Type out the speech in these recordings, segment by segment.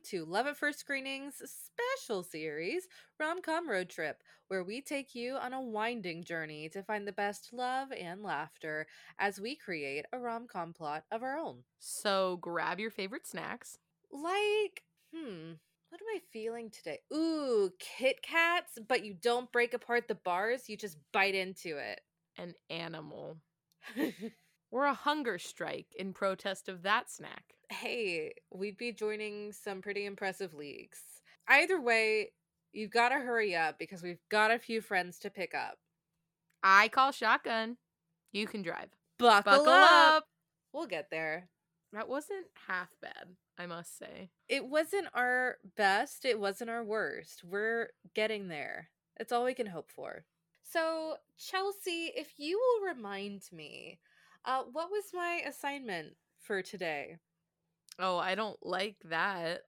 to Love at First Screening's special series, Rom-Com Road Trip, where we take you on a winding journey to find the best love and laughter as we create a rom-com plot of our own. So grab your favorite snacks. Like, what am I feeling today? Ooh, Kit Kats, but you don't break apart the bars, you just bite into it. An animal. Or a hunger strike in protest of that snack. Hey, we'd be joining some pretty impressive leagues. Either way, you've got to hurry up because we've got a few friends to pick up. I call shotgun. You can drive. Buckle up! We'll get there. That wasn't half bad, I must say. It wasn't our best, it wasn't our worst. We're getting there. It's all we can hope for. So, Chelsea, if you will remind me, what was my assignment for today? Oh, I don't like that.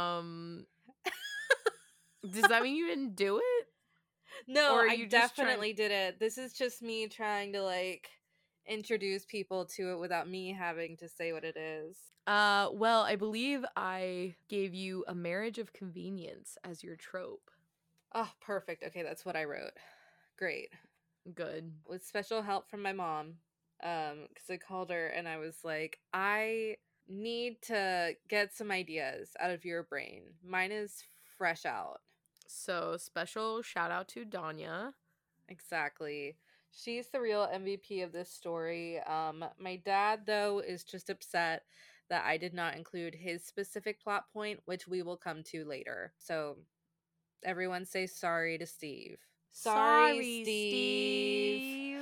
Does that mean you didn't do it? No, Or are I you just definitely did it. This is just me trying to introduce people to it without me having to say what it is. Well, I believe I gave you a marriage of convenience as your trope. Oh, perfect. Okay, that's what I wrote. Great. Good. With special help from my mom. Because I called her and I was like, I need to get some ideas out of your brain. Mine is fresh out. So, special shout out to Danya. Exactly. She's the real MVP of this story. My dad, though, is just upset that I did not include his specific plot point, which we will come to later. So, everyone say sorry to Steve. Sorry, Steve.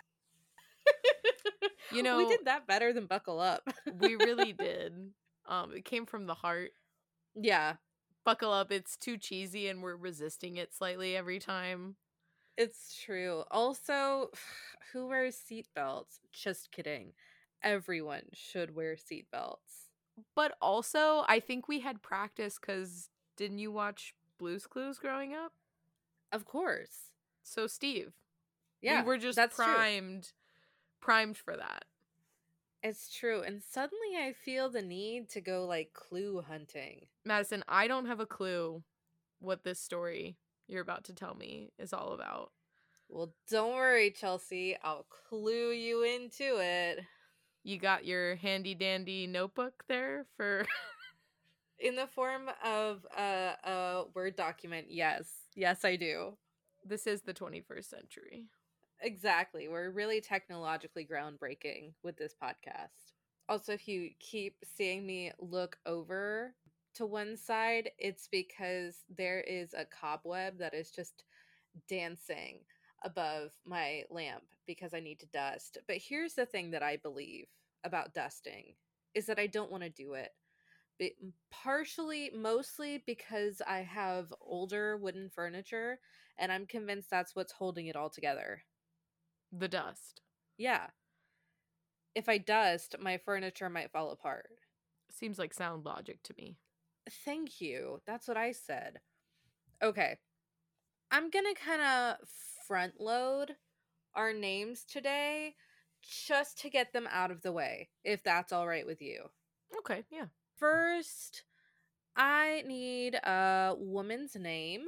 You know, we did that better than Buckle Up. we really did. It came from the heart. Yeah. Buckle Up, it's too cheesy and we're resisting it slightly every time. It's true. Also, who wears seatbelts? Just kidding. Everyone should wear seatbelts. But also, I think we had practice because didn't you watch Blue's Clues growing up? Of course. So, Steve. Yeah, we were just that's primed for that. It's true. And suddenly I feel the need to go clue hunting. Madison, I don't have a clue what this story you're about to tell me is all about. Well, don't worry, Chelsea. I'll clue you into it. You got your handy dandy notebook there for in the form of a Word document. Yes. Yes, I do. This is the 21st century. Exactly. We're really technologically groundbreaking with this podcast. Also, if you keep seeing me look over to one side, it's because there is a cobweb that is just dancing above my lamp because I need to dust. But here's the thing that I believe about dusting is that I don't want to do it. Partially, mostly because I have older wooden furniture and I'm convinced that's what's holding it all together. The dust. Yeah. If I dust, my furniture might fall apart. Seems like sound logic to me. Thank you. That's what I said. Okay. I'm gonna kind of front load our names today just to get them out of the way, if that's all right with you. Okay, yeah. First, I need a woman's name.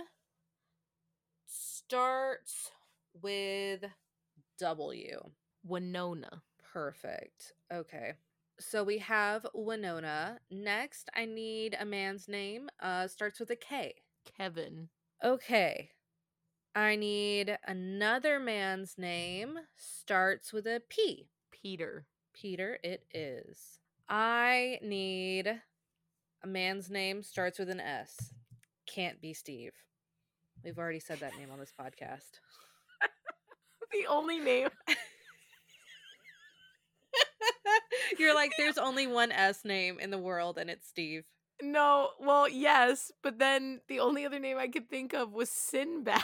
Starts with W. Winona. Perfect. Okay. So we have Winona. Next, I need a man's name. Starts with a K. Kevin. Okay. I need another man's name. Starts with a P. Peter. Peter, it is. I need a man's name. Starts with an S. Can't be Steve. We've already said that name on this podcast. The only name. You're like, there's only one S name in the world, and it's Steve. No, well, yes, but then the only other name I could think of was Sinbad.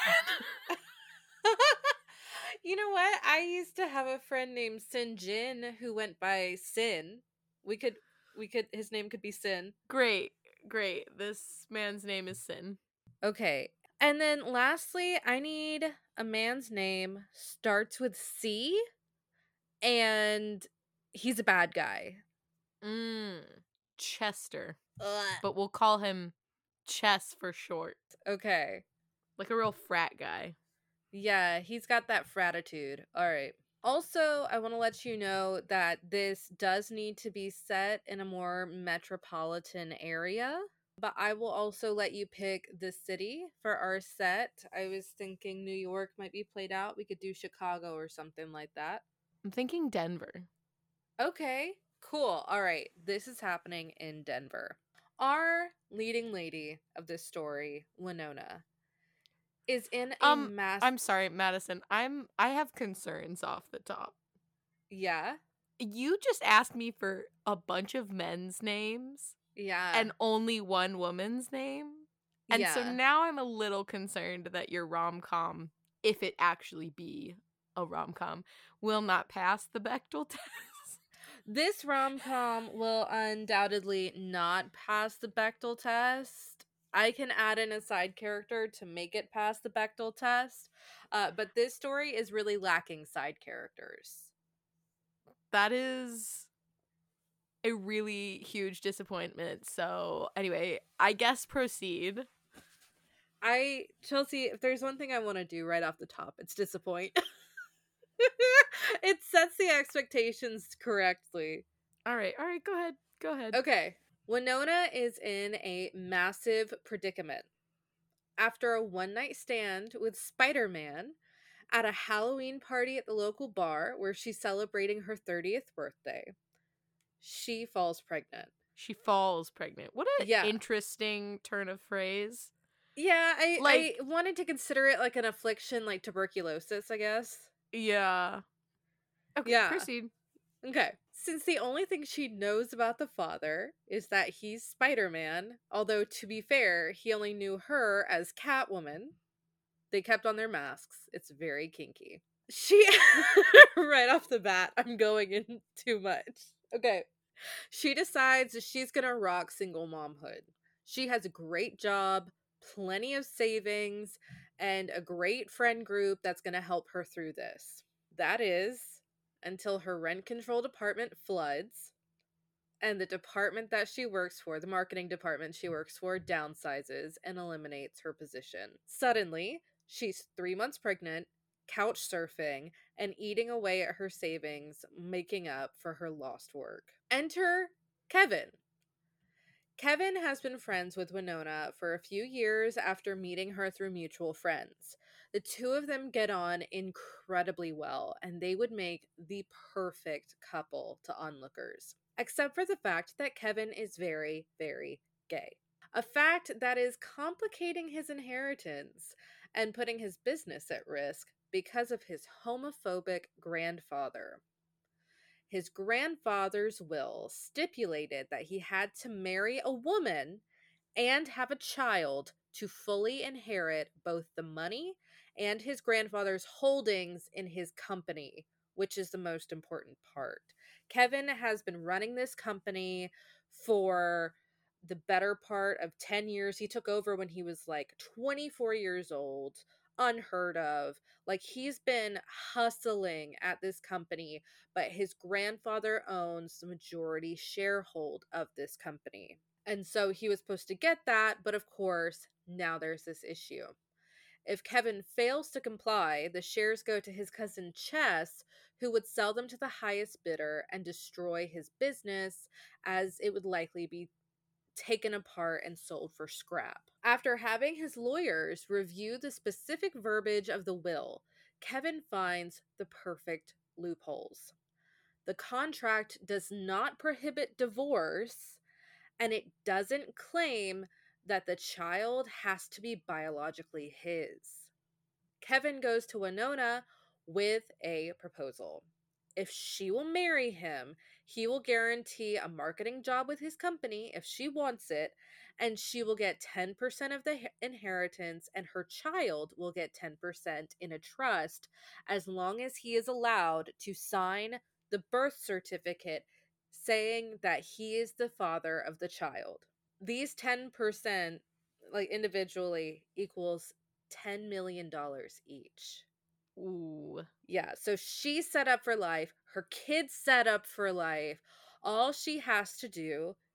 You know what? I used to have a friend named Sin Jin who went by Sin. We could his name could be Sin. Great. This man's name is Sin. Okay. And then lastly, I need a man's name starts with C and he's a bad guy. Chester, Ugh. but we'll call him Chess for short. Okay. Like a real frat guy. Yeah, he's got that fratitude. All right. Also, I want to let you know that this does need to be set in a more metropolitan area, but I will also let you pick the city for our set. I was thinking New York might be played out. We could do Chicago or something like that. I'm thinking Denver. Okay, cool. All right, this is happening in Denver. Our leading lady of this story, Winona, is in a mass. I'm sorry, Madison. I have concerns off the top. Yeah, You just asked me for a bunch of men's names yeah, and only one woman's name. And so yeah. now I'm a little concerned that your rom-com, if it actually be a rom-com, will not pass the Bechdel test. This rom com will undoubtedly not pass the Bechdel test. I can add in a side character to make it pass the Bechdel test, but this story is really lacking side characters. That is a really huge disappointment. So, anyway, I guess proceed. Chelsea, if there's one thing I want to do right off the top, it's disappoint. It sets the expectations correctly. All right, go ahead. Okay. Winona is in a massive predicament. After a one night stand with Spider Man at a Halloween party at the local bar where she's celebrating her 30th birthday, she falls pregnant. She falls pregnant. What an Yeah. interesting turn of phrase. Yeah, Like- I wanted to consider it like an affliction like tuberculosis, I guess. Yeah. Okay, Yeah. proceed. Okay. Since the only thing she knows about the father is that he's Spider-Man, although to be fair, he only knew her as Catwoman. They kept on their masks. It's very kinky. She right off the bat, I'm going in too much. Okay. She decides that she's going to rock single momhood. She has a great job, plenty of savings, and a great friend group that's going to help her through this. That is until her rent controlled apartment floods and the department that she works for, the marketing department she works for, downsizes and eliminates her position. Suddenly, she's 3 months pregnant, couch surfing, and eating away at her savings, making up for her lost work. Enter Kevin. Kevin has been friends with Winona for a few years after meeting her through mutual friends. The two of them get on incredibly well, and they would make the perfect couple to onlookers. Except for the fact that Kevin is very, very gay. A fact that is complicating his inheritance and putting his business at risk because of his homophobic grandfather. His grandfather's will stipulated that he had to marry a woman and have a child to fully inherit both the money and his grandfather's holdings in his company, which is the most important part. Kevin has been running this company for the better part of 10 years. He took over when he was like 24 years old, unheard of. Like, he's been hustling at this company, but his grandfather owns the majority sharehold of this company. And so he was supposed to get that, but of course, now there's this issue. If Kevin fails to comply, the shares go to his cousin Chess, who would sell them to the highest bidder and destroy his business, as it would likely be taken apart and sold for scrap. After having his lawyers review the specific verbiage of the will, Kevin finds the perfect loopholes. The contract does not prohibit divorce, and it doesn't claim that the child has to be biologically his. Kevin goes to Winona with a proposal. If she will marry him, he will guarantee a marketing job with his company if she wants it, and she will get 10% of the inheritance, and her child will get 10% in a trust as long as he is allowed to sign the birth certificate saying that he is the father of the child. These 10%, like individually, equals $10 million each. Ooh. Yeah, so she's set up for life. Her kid's set up for life. All she has to do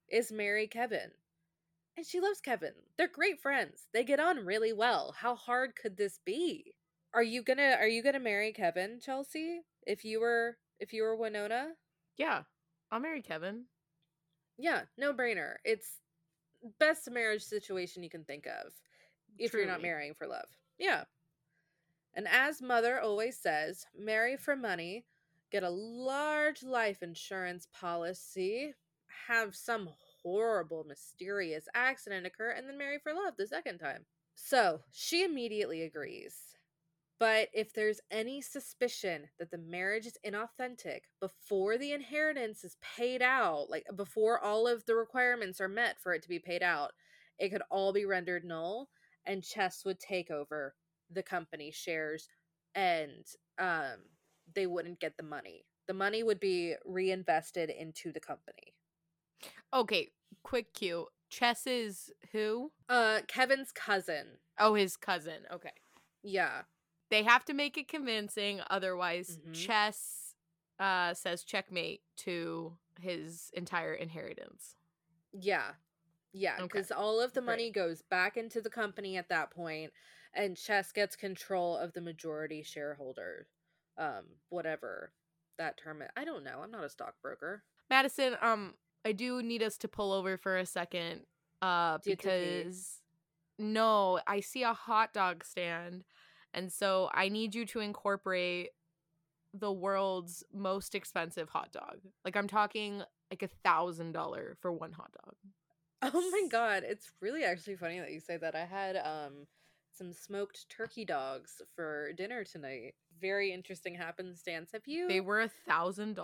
is marry Kevin. And she loves Kevin. They're great friends. They get on really well. How hard could this be? Are you gonna marry Kevin, Chelsea? If you were Winona? Yeah, I'll marry Kevin. Yeah, no brainer. It's best marriage situation you can think of if you're not Truly. marrying for love. Yeah. And as mother always says, marry for money, get a large life insurance policy, have some horrible, mysterious accident occur, and then marry for love the second time. So she immediately agrees. But if there's any suspicion that the marriage is inauthentic before the inheritance is paid out, like before all of the requirements are met for it to be paid out, it could all be rendered null and Chess would take over the company shares and um they wouldn't get the money. The money would be reinvested into the company. Okay, quick cue. Chess is who? Kevin's cousin. Oh, his cousin. Okay. Yeah. They have to make it convincing, otherwise Mhm. Chess says checkmate to his entire inheritance. Yeah. Yeah, Okay. because all of the Great. money goes back into the company at that point, and Chess gets control of the majority shareholder. Whatever that term is. I don't know. I'm not a stockbroker. Madison, I do need us to pull over for a second. Do you have to pee? Because no, I see a hot dog stand, and so I need you to incorporate the world's most expensive hot dog. Like I'm talking like $1,000 for one hot dog. Oh my god, it's really actually funny that you say that. I had some smoked turkey dogs for dinner tonight. Very interesting happenstance. Have you? They were $1,000?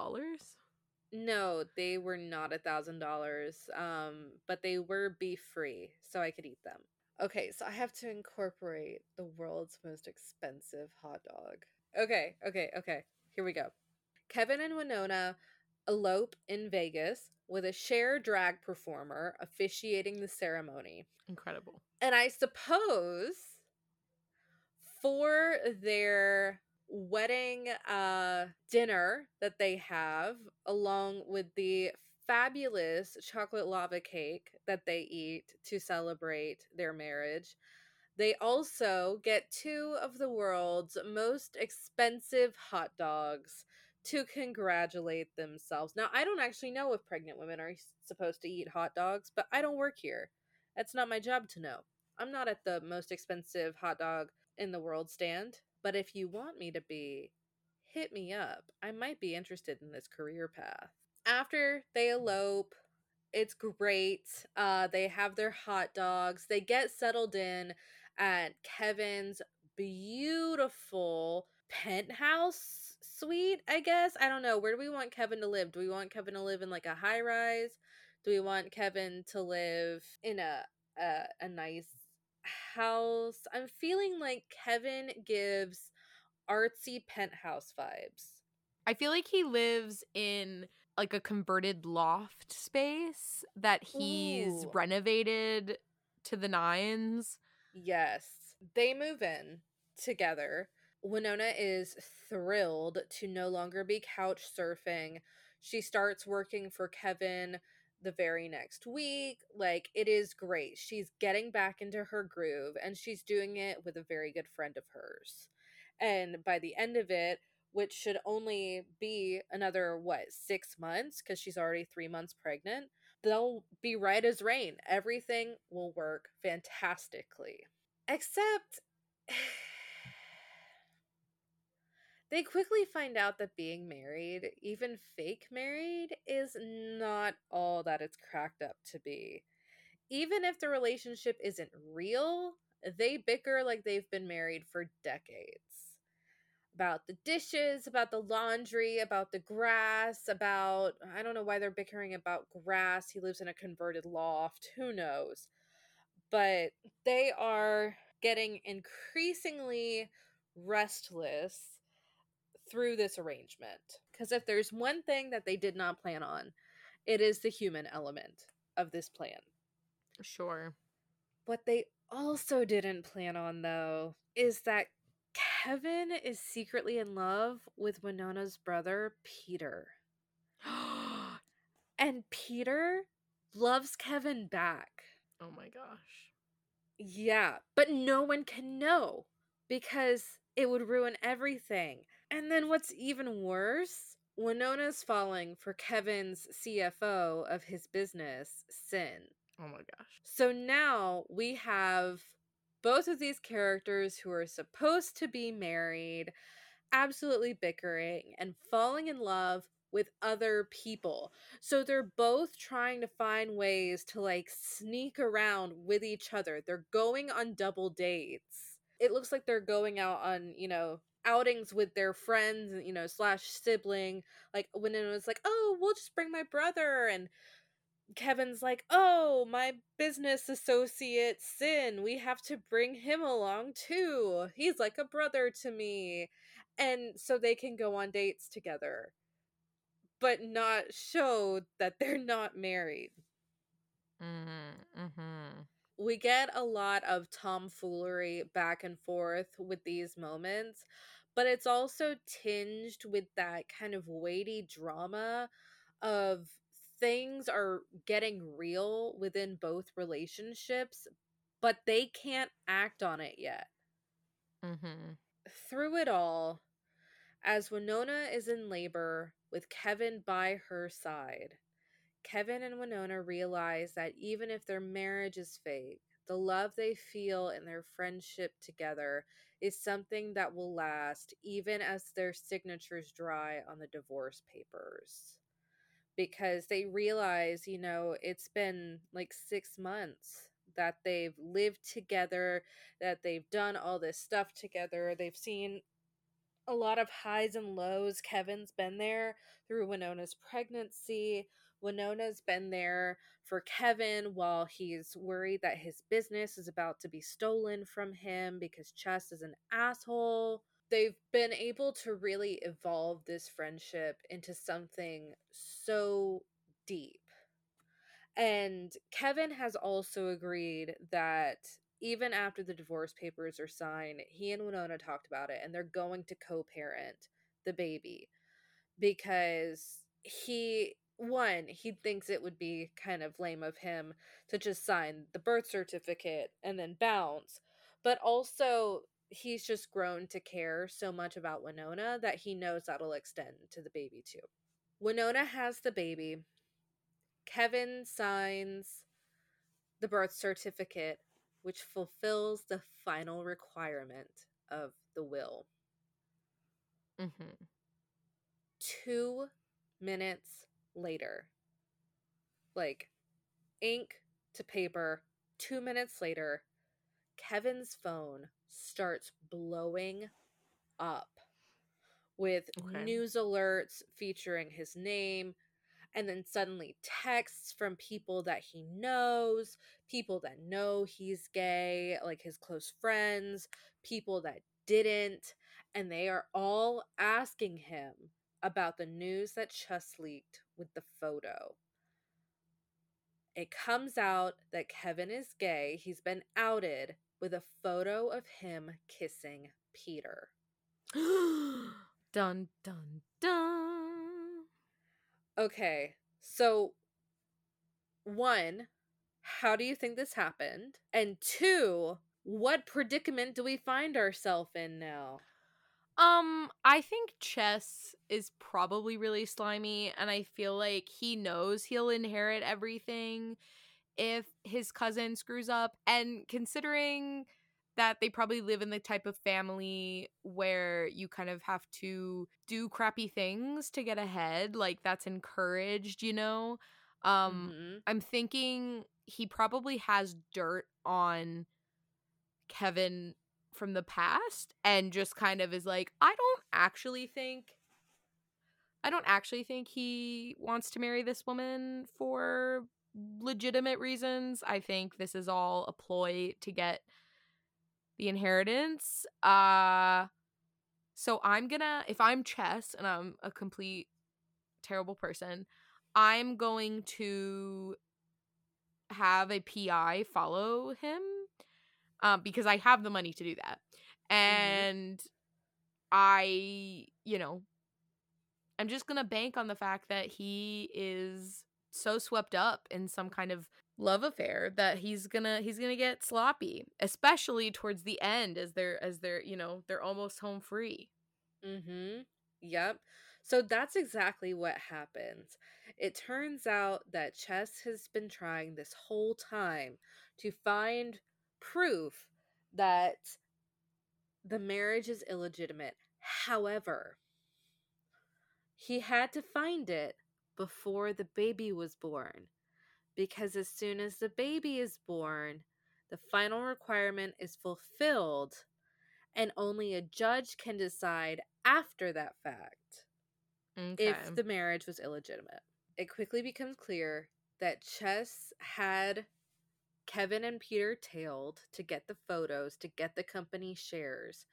No, they were not $1,000. But they were beef free, so I could eat them. Okay, so I have to incorporate the world's most expensive hot dog. Okay. Here we go. Kevin and Winona elope in Vegas with a Cher drag performer officiating the ceremony. Incredible. And I suppose for their wedding dinner that they have, along with the fabulous chocolate lava cake that they eat to celebrate their marriage, they also get two of the world's most expensive hot dogs to congratulate themselves. Now, I don't actually know if pregnant women are supposed to eat hot dogs, but I don't work here. That's not my job to know. I'm not at the most expensive hot dog in the world stand, but if you want me to be, hit me up. I might be interested in this career path. After they elope, it's great. They have their hot dogs. They get settled in at Kevin's beautiful penthouse suite, I guess. I don't know. Where do we want Kevin to live? Do we want Kevin to live in like a high rise? Do we want Kevin to live in a nice house? I'm feeling like Kevin gives artsy penthouse vibes. I feel like he lives in like a converted loft space that he's Ooh. renovated to the nines. Yes. They move in together. Winona is thrilled to no longer be couch surfing. She starts working for Kevin the very next week. Like, it is great. She's getting back into her groove and she's doing it with a very good friend of hers. And by the end of it, which should only be another, 6 months, because she's already 3 months pregnant, they'll be right as rain. Everything will work fantastically. Except they quickly find out that being married, even fake married, is not all that it's cracked up to be. Even if the relationship isn't real, they bicker like they've been married for decades. About the dishes, about the laundry, about the grass, about, I don't know why they're bickering about grass. He lives in a converted loft. Who knows? But they are getting increasingly restless through this arrangement. Because if there's one thing that they did not plan on, it is the human element of this plan. Sure. What they also didn't plan on, though, is that Kevin is secretly in love with Winona's brother, Peter. And Peter loves Kevin back. Oh my gosh. Yeah, but no one can know because it would ruin everything. And then what's even worse, Winona's falling for Kevin's CFO of his business, Sin. Oh my gosh. So now we have both of these characters who are supposed to be married, absolutely bickering and falling in love with other people. So they're both trying to find ways to like sneak around with each other. They're going on double dates. It looks like they're going out on, outings with their friends, slash sibling. Like when it was like, oh, we'll just bring my brother. And Kevin's like, oh, my business associate Sin, we have to bring him along too. He's like a brother to me. And so they can go on dates together, but not show that they're not married. Mm-hmm. We get a lot of tomfoolery back and forth with these moments, but it's also tinged with that kind of weighty drama of things are getting real within both relationships, but they can't act on it yet. Mm-hmm. Through it all, as Winona is in labor with Kevin by her side, Kevin and Winona realize that even if their marriage is fake, the love they feel in their friendship together is something that will last even as their signatures dry on the divorce papers. Because they realize, it's been like 6 months that they've lived together, that they've done all this stuff together. They've seen a lot of highs and lows. Kevin's been there through Winona's pregnancy. Winona's been there for Kevin while he's worried that his business is about to be stolen from him because Chess is an asshole. They've been able to really evolve this friendship into something so deep. And Kevin has also agreed that even after the divorce papers are signed, he and Winona talked about it and they're going to co parent the baby because he thinks it would be kind of lame of him to just sign the birth certificate and then bounce. But also, he's just grown to care so much about Winona that he knows that'll extend to the baby too. Winona has the baby. Kevin signs the birth certificate, which fulfills the final requirement of the will. Mm-hmm. 2 minutes later, like ink to paper, 2 minutes later, Kevin's phone starts blowing up with Okay. news alerts featuring his name, and then suddenly texts from people that he knows, people that know he's gay, like his close friends, people that didn't, and they are all asking him about the news that Chess leaked with the photo. It comes out that Kevin is gay. He's been outed with a photo of him kissing Peter. Dun dun dun. Okay, so one, how do you think this happened? And two, what predicament do we find ourselves in now? I think Chess is probably really slimy, and I feel like he knows he'll inherit everything if his cousin screws up. And considering that they probably live in the type of family where you kind of have to do crappy things to get ahead, like that's encouraged, Mm-hmm. I'm thinking he probably has dirt on Kevin from the past and just kind of is like, I don't actually think he wants to marry this woman for legitimate reasons. I think this is all a ploy to get the inheritance. So I'm gonna, if I'm Chess and I'm a complete terrible person, I'm going to have a PI follow him because I have the money to do that. Mm-hmm. And I, I'm just going to bank on the fact that he is so swept up in some kind of love affair that he's gonna get sloppy, especially towards the end as they're they're almost home free. Mm-hmm. Yep. So that's exactly what happens. It turns out that Chess has been trying this whole time to find proof that the marriage is illegitimate. However, he had to find it before the baby was born, because as soon as the baby is born, the final requirement is fulfilled, and only a judge can decide after that fact Okay. if the marriage was illegitimate. It quickly becomes clear that Chess had Kevin and Peter tailed to get the photos, to get the company shares.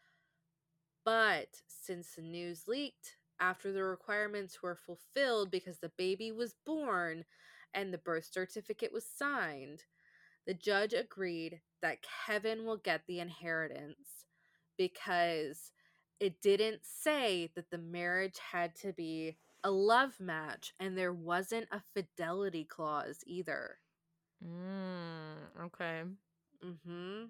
But since the news leaked after the requirements were fulfilled because the baby was born and the birth certificate was signed, the judge agreed that Kevin will get the inheritance because it didn't say that the marriage had to be a love match, and there wasn't a fidelity clause either. Okay. Mm-hmm.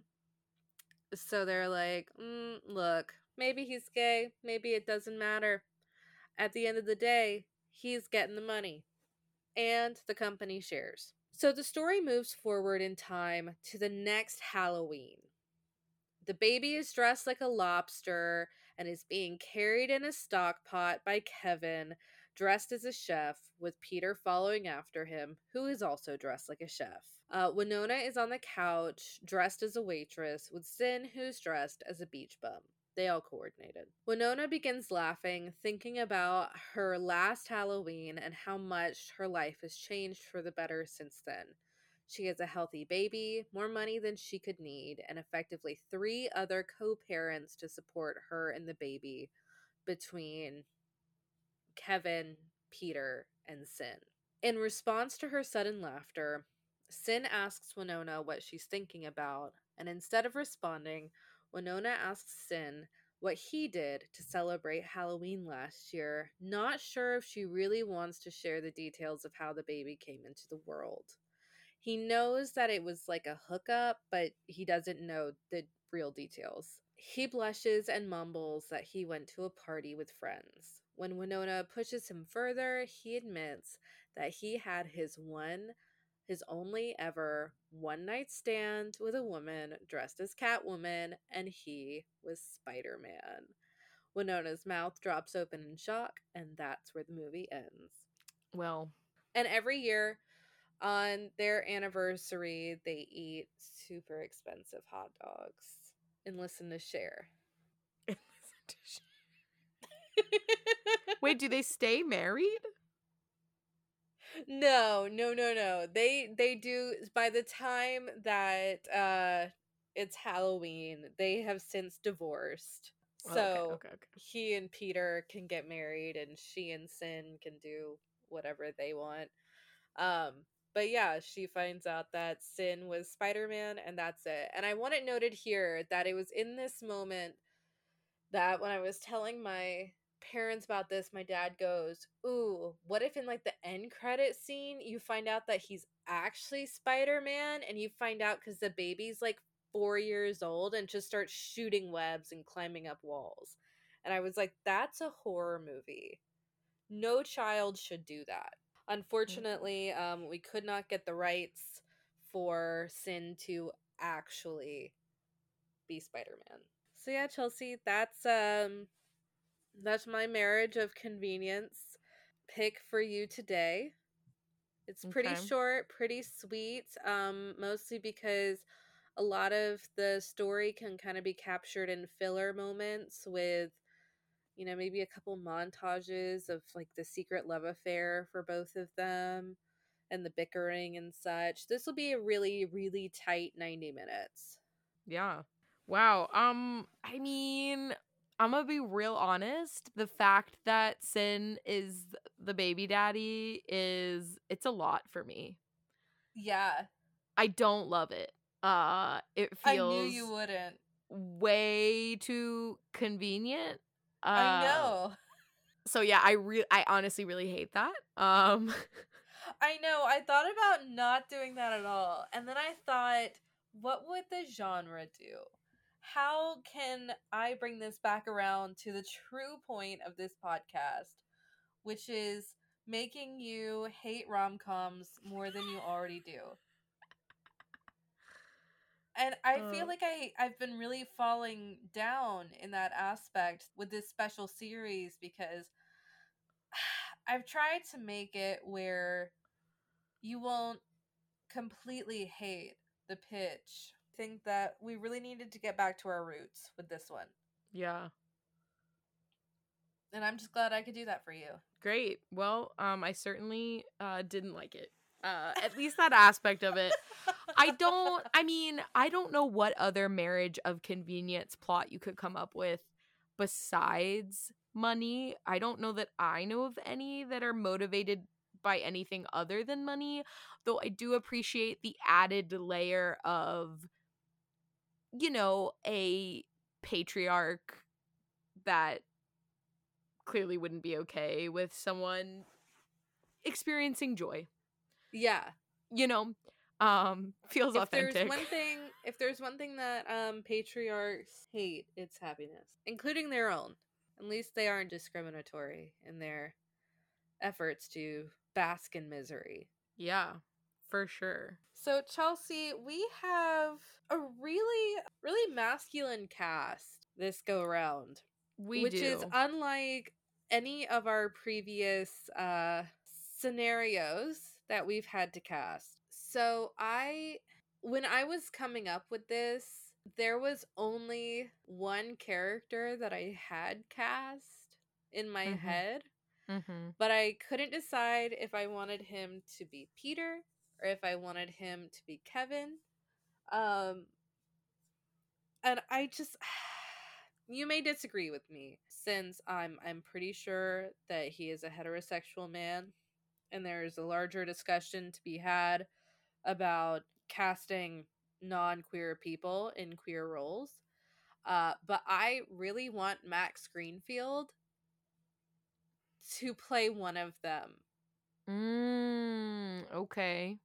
So they're like, look, maybe he's gay, maybe it doesn't matter. At the end of the day, he's getting the money and the company shares. So the story moves forward in time to the next Halloween. The baby is dressed like a lobster and is being carried in a stock pot by Kevin, dressed as a chef, with Peter following after him, who is also dressed like a chef. Winona is on the couch, dressed as a waitress, with Sin, who's dressed as a beach bum. They all coordinated. Winona begins laughing, thinking about her last Halloween and how much her life has changed for the better since then. She has a healthy baby, more money than she could need, and effectively 3 other co-parents to support her and the baby between Kevin, Peter, and Sin. In response to her sudden laughter, Sin asks Winona what she's thinking about, and instead of responding, Winona asks Sin what he did to celebrate Halloween last year, not sure if she really wants to share the details of how the baby came into the world. He knows that it was like a hookup, but he doesn't know the real details. He blushes and mumbles that he went to a party with friends. When Winona pushes him further, he admits that he had his only ever one night stand with a woman dressed as Catwoman, and he was Spider-Man. Winona's mouth drops open in shock, and that's where the movie ends. Well, And every year, on their anniversary, they eat super expensive hot dogs and listen to Cher. wait, do they stay married? No. They do. By the time that it's Halloween, they have since divorced. So Okay. he and Peter can get married, and she and Sin can do whatever they want. Um, but yeah, she finds out that Sin was Spider-Man, and that's it. And I want it noted here that it was in this moment that when I was telling my parents about this, my dad goes, "Ooh, what if in like the end credit scene you find out that he's actually Spider-Man, and you find out because the baby's like 4 years old and just starts shooting webs and climbing up walls." And I was like, that's a horror movie. No child should do that. Unfortunately, we could not get the rights for Sin to actually be Spider-Man. So yeah, Chelsea, that's my marriage of convenience pick for you today. It's pretty Okay. short, pretty sweet, mostly because a lot of the story can kind of be captured in filler moments with, maybe a couple montages of like the secret love affair for both of them and the bickering and such. This will be a really, really tight 90 minutes. Yeah. Wow. I mean, I'm gonna be real honest. The fact that Sin is the baby daddy it's a lot for me. Yeah, I don't love it. It I knew feels you wouldn't. way too convenient. I Uh know. so yeah, I honestly really hate that. I know, I thought about not doing that at all. And then I thought, what would the genre do? How can I bring this back around to the true point of this podcast, which is making you hate rom-coms more than you already do? And I feel like I've been really falling down in that aspect with this special series because I've tried to make it where you won't completely hate the pitch. I think that we really needed to get back to our roots with this one. Yeah. And I'm just glad I could do that for you. Great. Well, I certainly didn't like it. At least that aspect of it. I don't know what other marriage of convenience plot you could come up with besides money. I don't know that I know of any that are motivated by anything other than money, though I do appreciate the added layer of, a patriarch that clearly wouldn't be okay with someone experiencing joy. Yeah. Feels authentic. If there's one thing that patriarchs hate, it's happiness, including their own. At least they aren't discriminatory in their efforts to bask in misery. Yeah, for sure. So Chelsea, we have a really, really masculine cast this go around. Which is unlike any of our previous scenarios that we've had to cast. So when I was coming up with this, there was only one character that I had cast in my head, but I couldn't decide if I wanted him to be Peter or if I wanted him to be Kevin. And I just you may disagree with me since I'm pretty sure that he is a heterosexual man and there's a larger discussion to be had about casting non-queer people in queer roles. But I really want Max Greenfield to play one of them. Okay.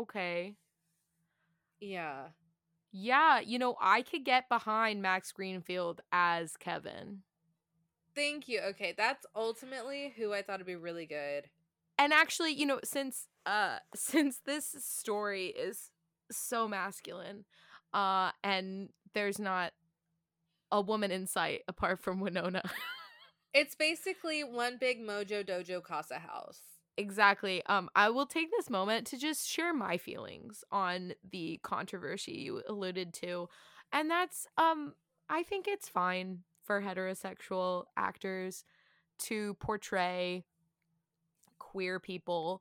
Yeah. Yeah, I could get behind Max Greenfield as Kevin. Thank you. Okay, that's ultimately who I thought would be really good. And actually, since this story is so masculine, and there's not a woman in sight apart from Winona. It's basically one big Mojo Dojo Casa house. Exactly. I will take this moment to just share my feelings on the controversy you alluded to. And that's I think it's fine for heterosexual actors to portray queer people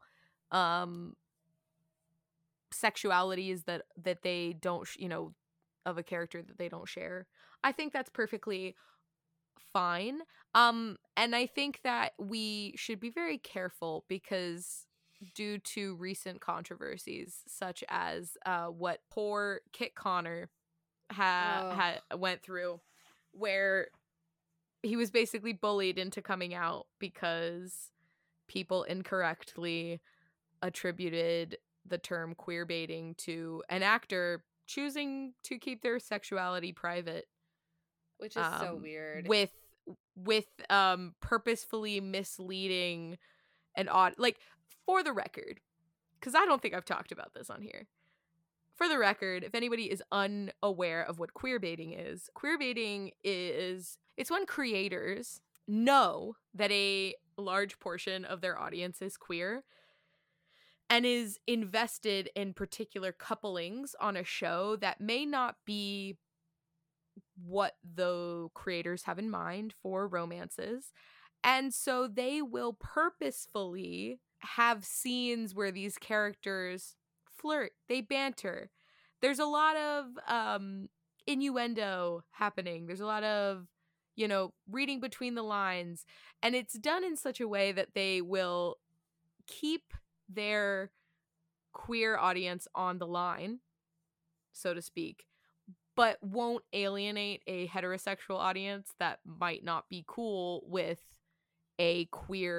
sexualities that they don't of a character that they don't share. I think that's perfectly fine. And I think that we should be very careful because due to recent controversies such as what poor Kit Connor went through, where he was basically bullied into coming out because people incorrectly attributed the term queer baiting to an actor choosing to keep their sexuality private, which is so weird, with purposefully misleading and for the record, because I don't think I've talked about this on here. For the record, if anybody is unaware of what queer baiting is it's when creators know that a large portion of their audience is queer and is invested in particular couplings on a show that may not be what the creators have in mind for romances. And so they will purposefully have scenes where these characters flirt, they banter. There's a lot of innuendo happening. There's a lot of, reading between the lines. And it's done in such a way that they will keep their queer audience on the line, so to speak, but won't alienate a heterosexual audience that might not be cool with a queer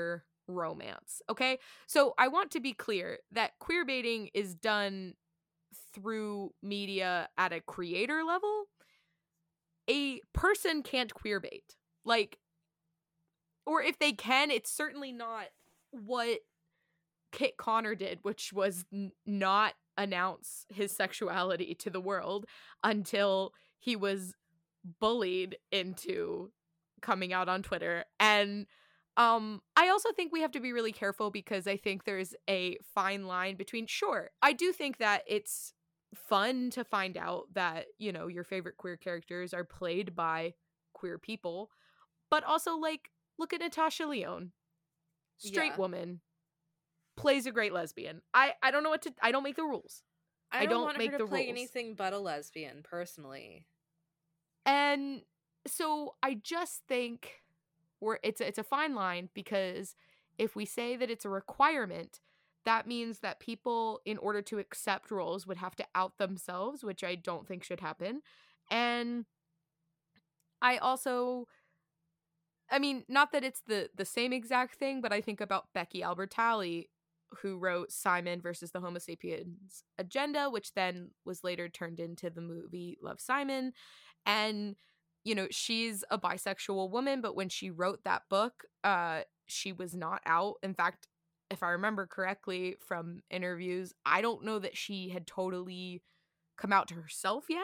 romance. Okay? So I want to be clear that queer baiting is done through media at a creator level. A person can't queer bait. Like, or if they can, it's certainly not what Kit Connor did, which was not announce his sexuality to the world until he was bullied into coming out on Twitter. And I also think we have to be really careful, because I think there's a fine line between, sure, I do think that it's fun to find out that, you know, your favorite queer characters are played by queer people, but also, like, look at Natasha Lyonne, straight Yeah. woman, plays a great lesbian. I don't know what to, I don't make the rules. I don't want her make to the play rules. anything but a lesbian, personally. And so I just think it's a fine line, because if we say that it's a requirement, that means that people, in order to accept roles, would have to out themselves, which I don't think should happen. And I also, I mean, not that it's the same exact thing, but I think about Becky Albertalli, who wrote Simon versus the Homo sapiens Agenda, which then was later turned into the movie Love, Simon. And, you know, she's a bisexual woman, but when she wrote that book, she was not out. In fact, if I remember correctly from interviews, I don't know that she had totally come out to herself yet.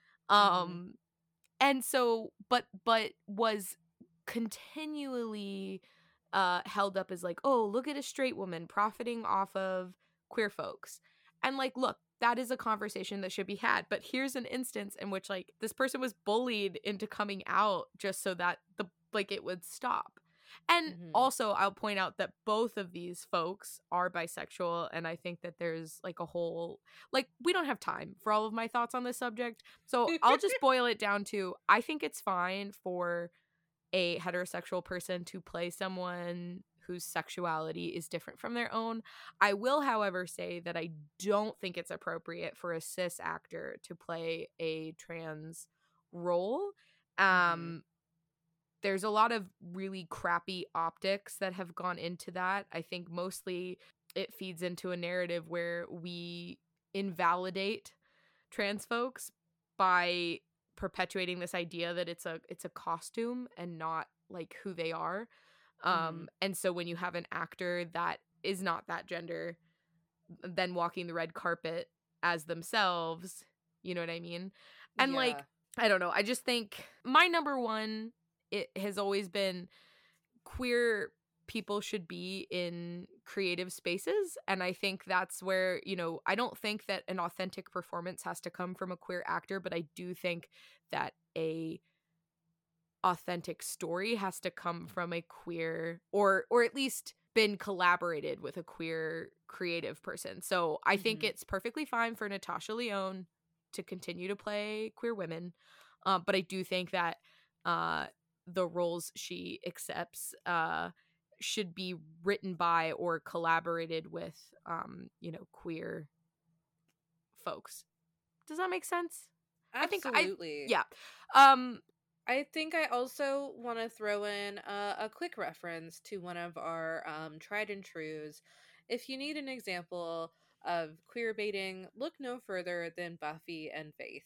And so, but was continually held up as like, oh, look at a straight woman profiting off of queer folks. And like, look, that is a conversation that should be had. But here's an instance in which, like, this person was bullied into coming out just so that it would stop. And also, I'll point out that both of these folks are bisexual, and I think that there's like a whole, like, we don't have time for all of my thoughts on this subject, so I'll just boil it down to, I think it's fine for a heterosexual person to play someone whose sexuality is different from their own. I will, however, say that I don't think it's appropriate for a cis actor to play a trans role. There's a lot of really crappy optics that have gone into that. I think mostly it feeds into a narrative where we invalidate trans folks by perpetuating this idea that it's a costume and not like who they are. And so when you have an actor that is not that gender then walking the red carpet as themselves, you know what I mean? And like, I don't know, I just think my number one, it has always been queer people should be in creative spaces. And I think that's where, you know, I don't think that an authentic performance has to come from a queer actor, but I do think that a authentic story has to come from a queer, or at least been collaborated with a queer creative person. So I think it's perfectly fine for Natasha Lyonne to continue to play queer women. But I do think that the roles she accepts should be written by or collaborated with, you know, queer folks. Does that make sense? Absolutely. Yeah. I think I also want to throw in a quick reference to one of our tried and trues. If you need an example of queer baiting, look no further than Buffy and Faith.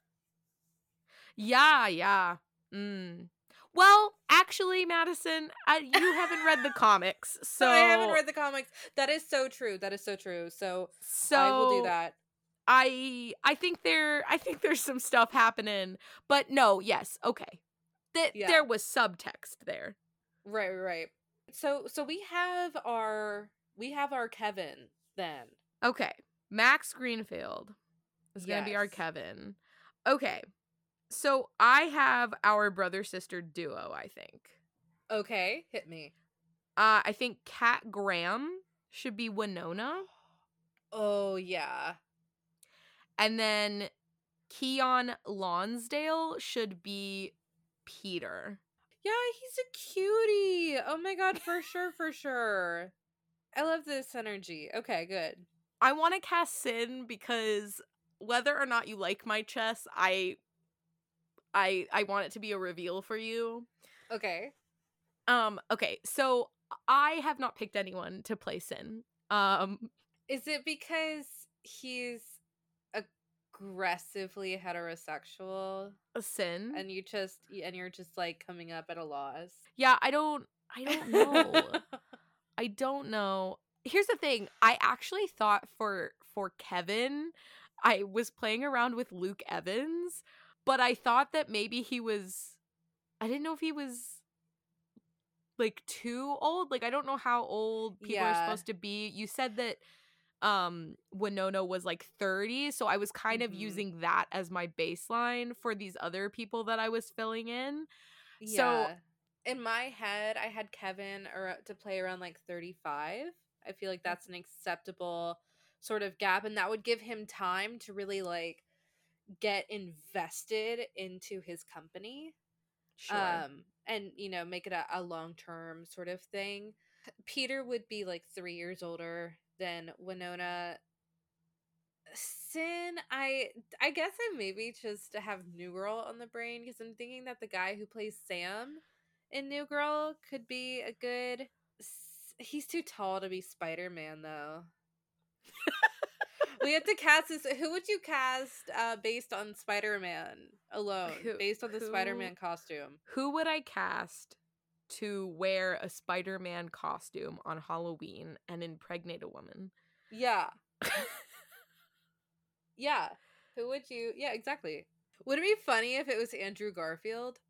Yeah. Well, actually, Madison, you haven't read the comics, so I haven't read the comics. That is so true. So I will do that. I think there's some stuff happening, but no, yes, okay. There was subtext there. Right. So we have our Kevin then. Okay. Max Greenfield is going to be our Kevin. Okay. So I have our brother-sister duo, I think. Okay, hit me. I think Kat Graham should be Winona. Oh, yeah. And then Keon Lonsdale should be Peter. Yeah, he's a cutie. Oh my god, for sure. I love this energy. Okay, good. I want to cast Sin because whether or not you like my chess, I want it to be a reveal for you. Okay. Okay, so I have not picked anyone to play Sin. Is it because he's aggressively heterosexual Sin? and you're just like coming up at a loss? Yeah, I don't know. I don't know. Here's the thing. I actually thought for Kevin, I was playing around with Luke Evans, but I thought that maybe I didn't know if he was like too old. Like I don't know how old people are Yeah. supposed to be. You said that Winona was like 30, so I was kind of using that as my baseline for these other people that I was filling in. Yeah. So in my head, I had Kevin to play around like 35. I feel like that's an acceptable sort of gap, and that would give him time to really like get invested into his company. Sure. And make it a long-term sort of thing. Peter would be like 3 years older than Winona. Sin, I guess I maybe just have New Girl on the brain because I'm thinking that the guy who plays Sam in New Girl could be a good. He's too tall to be Spider-Man though. We have to cast this. Who would you cast based on Spider-Man alone? Based on the Spider-Man costume. Who would I cast to wear a Spider-Man costume on Halloween and impregnate a woman? Yeah. Yeah. Who would you? Yeah, exactly. Would it be funny if it was Andrew Garfield?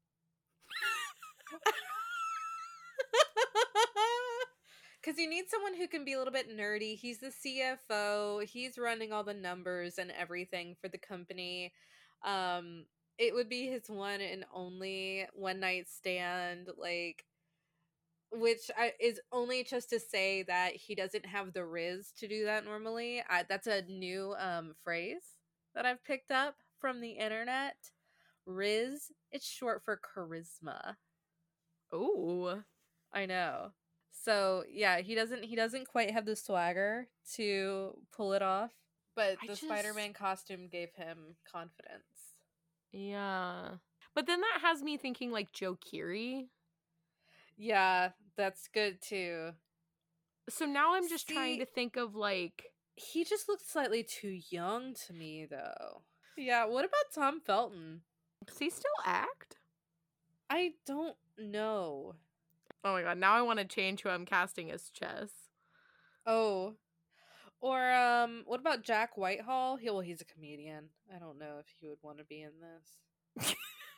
Because you need someone who can be a little bit nerdy. He's the CFO. He's running all the numbers and everything for the company. It would be his one and only one night stand, like, which is only just to say that he doesn't have the riz to do that normally. That's a new phrase that I've picked up from the internet. Riz. It's short for charisma. Ooh, I know. So yeah, he doesn't quite have the swagger to pull it off, but the Spider-Man costume gave him confidence. Yeah. But then that has me thinking like Joe Keery. Yeah, that's good too. So now I'm just trying to think of like, he just looks slightly too young to me though. Yeah, what about Tom Felton? Does he still act? I don't know. Oh my god, now I want to change who I'm casting as Chess. Oh. Or what about Jack Whitehall? He's a comedian. I don't know if he would want to be in this.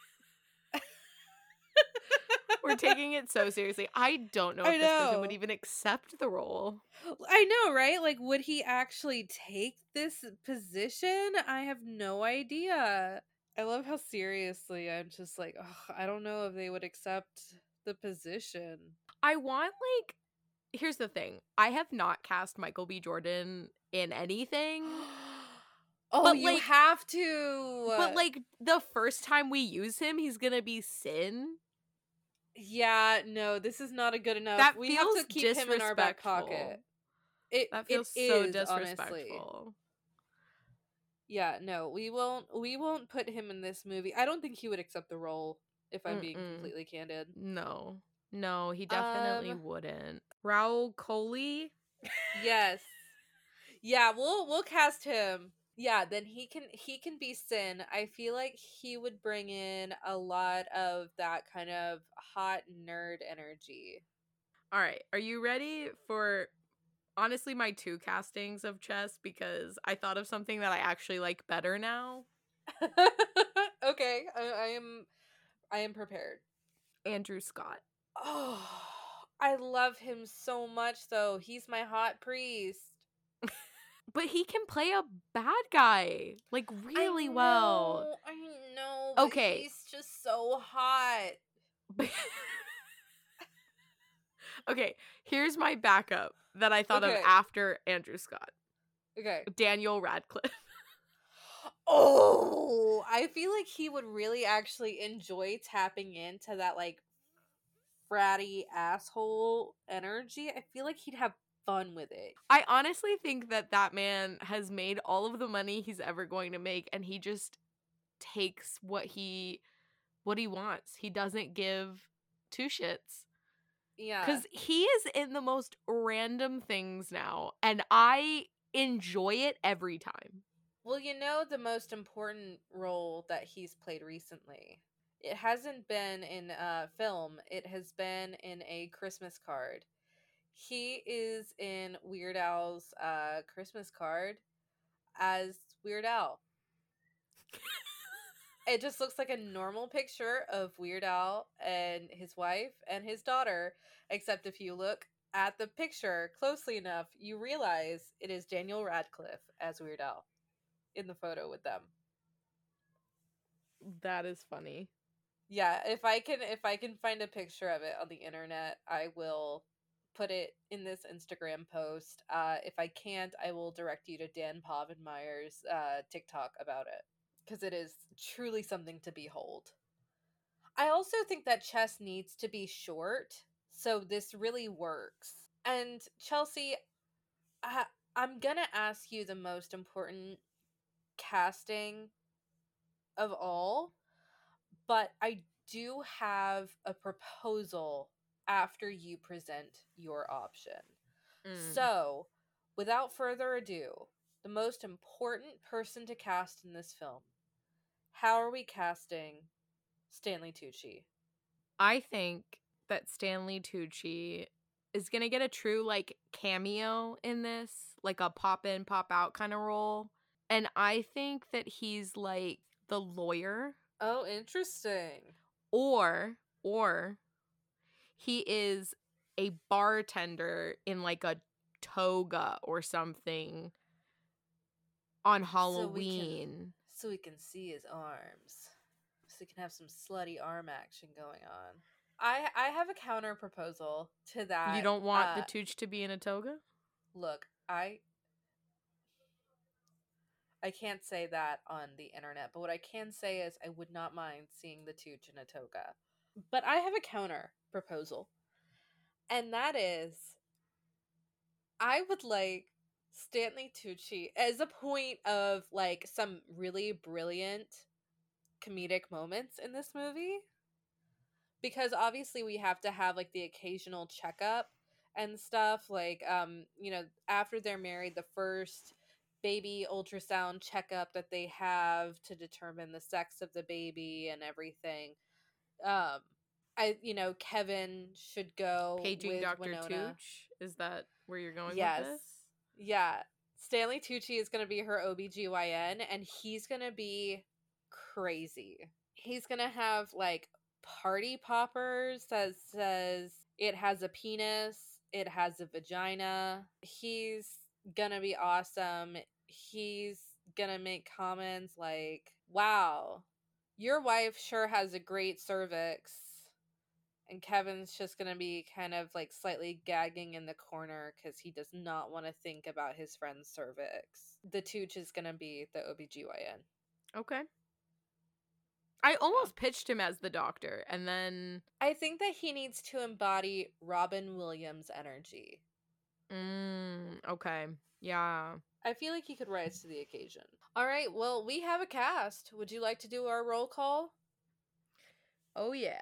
We're taking it so seriously. I don't know if this person would even accept the role. I know, right? Like, would he actually take this position? I have no idea. I love how seriously I'm just like, I don't know if they would accept the position. I want, like, here's the thing. I have not cast Michael B. Jordan in anything. Oh, but, you have to. But, like, the first time we use him, he's gonna be Sin. Yeah, no, this is not a good enough. We have to keep him in our back pocket. That feels so disrespectful. Honestly. Yeah, no, we won't put him in this movie. I don't think he would accept the role, if I'm being completely candid. No, he definitely wouldn't. Raul Coley? Yes. Yeah, we'll cast him. Yeah, then he can be Sin. I feel like he would bring in a lot of that kind of hot nerd energy. All right, are you ready for honestly my 2 castings of Chess, because I thought of something that I actually like better now? Okay, I am prepared. Andrew Scott. Oh, I love him so much though. He's my hot priest. But he can play a bad guy, like, really well. I know. Okay. He's just so hot. Okay, here's my backup that I thought of after Andrew Scott. Okay. Daniel Radcliffe. Oh, I feel like he would really actually enjoy tapping into that, like, fratty asshole energy. I feel like he'd have fun with it. I honestly think that man has made all of the money he's ever going to make, and he just takes what he wants. He doesn't give 2 shits. Yeah. Because he is in the most random things now, and I enjoy it every time. Well, you know the most important role that he's played recently. It hasn't been in film. It has been in a Christmas card. He is in Weird Al's Christmas card as Weird Al. It just looks like a normal picture of Weird Al and his wife and his daughter, except if you look at the picture closely enough, you realize it is Daniel Radcliffe as Weird Al in the photo with them. That is funny. Yeah, if I can find a picture of it on the internet, I will put it in this Instagram post. If I can't, I will direct you to Dan Povenmire's TikTok about it, because it is truly something to behold. I also think that chess needs to be short, so this really works. And Chelsea, I, I'm gonna ask you the most important casting of all, but I do have a proposal after you present your option. So, without further ado, the most important person to cast in this film. How are we casting Stanley Tucci? I think that Stanley Tucci is going to get a true, like, cameo in this, like a pop in, pop out kind of role. And I think that he's, like, the lawyer. Oh, interesting. Or he is a bartender in, like, a toga or something on Halloween. So we can see his arms. So we can have some slutty arm action going on. I have a counter proposal to that. You don't want the Tooch to be in a toga? Look, I can't say that on the internet, but what I can say is I would not mind seeing the Tooch in a toga. But I have a counter proposal. And that is, I would like Stanley Tucci as a point of like some really brilliant comedic moments in this movie. Because obviously we have to have like the occasional checkup and stuff, like after they're married, the first baby ultrasound checkup that they have to determine the sex of the baby and everything. Kevin should go Paging with Dr. Winona. Tooch? Is that where you're going Yes. with this? Yeah. Stanley Tucci is going to be her OBGYN, and he's going to be crazy. He's going to have like party poppers that says it has a penis, it has a vagina. He's going to be awesome. He's going to make comments like, "Wow, your wife sure has a great cervix." And Kevin's just going to be kind of like slightly gagging in the corner because he does not want to think about his friend's cervix. The Tooch is going to be the OBGYN. Okay. I almost pitched him as the doctor, and then I think that he needs to embody Robin Williams' energy. Okay. Yeah. I feel like he could rise to the occasion. All right, well, we have a cast. Would you like to do our roll call? Oh, yeah.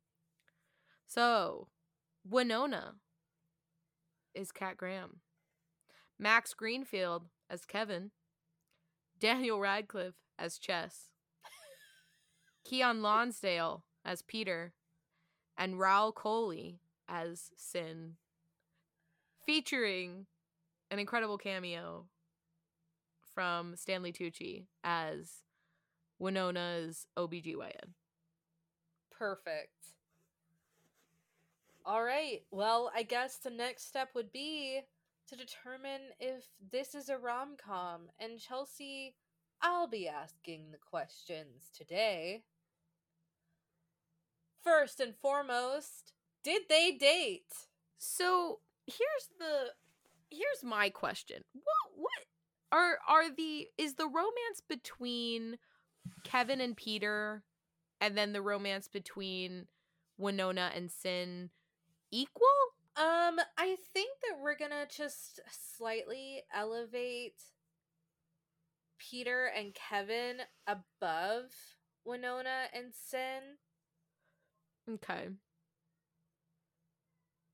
So, Winona is Kat Graham. Max Greenfield as Kevin. Daniel Radcliffe as Chess. Keon Lonsdale as Peter. And Raul Coley as Sin. Featuring an incredible cameo from Stanley Tucci as Winona's OBGYN. Perfect. All right. Well, I guess the next step would be to determine if this is a rom-com. And Chelsea, I'll be asking the questions today. First and foremost, did they date? So, here's my question. Is the romance between Kevin and Peter and then the romance between Winona and Sin equal? I think that we're gonna just slightly elevate Peter and Kevin above Winona and Sin. Okay.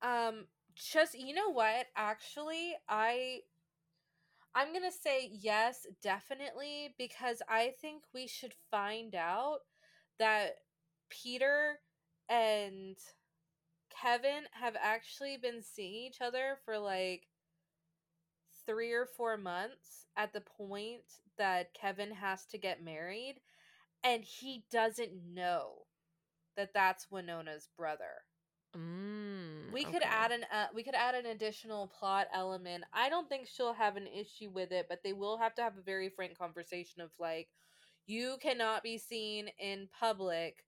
Just, you know what? Actually, I'm gonna say yes, definitely, because I think we should find out that Peter and Kevin have actually been seeing each other for like 3 or 4 months at the point that Kevin has to get married, and he doesn't know that that's Winona's brother. Okay. We could add an additional plot element. I don't think she'll have an issue with it, but they will have to have a very frank conversation of like, you cannot be seen in public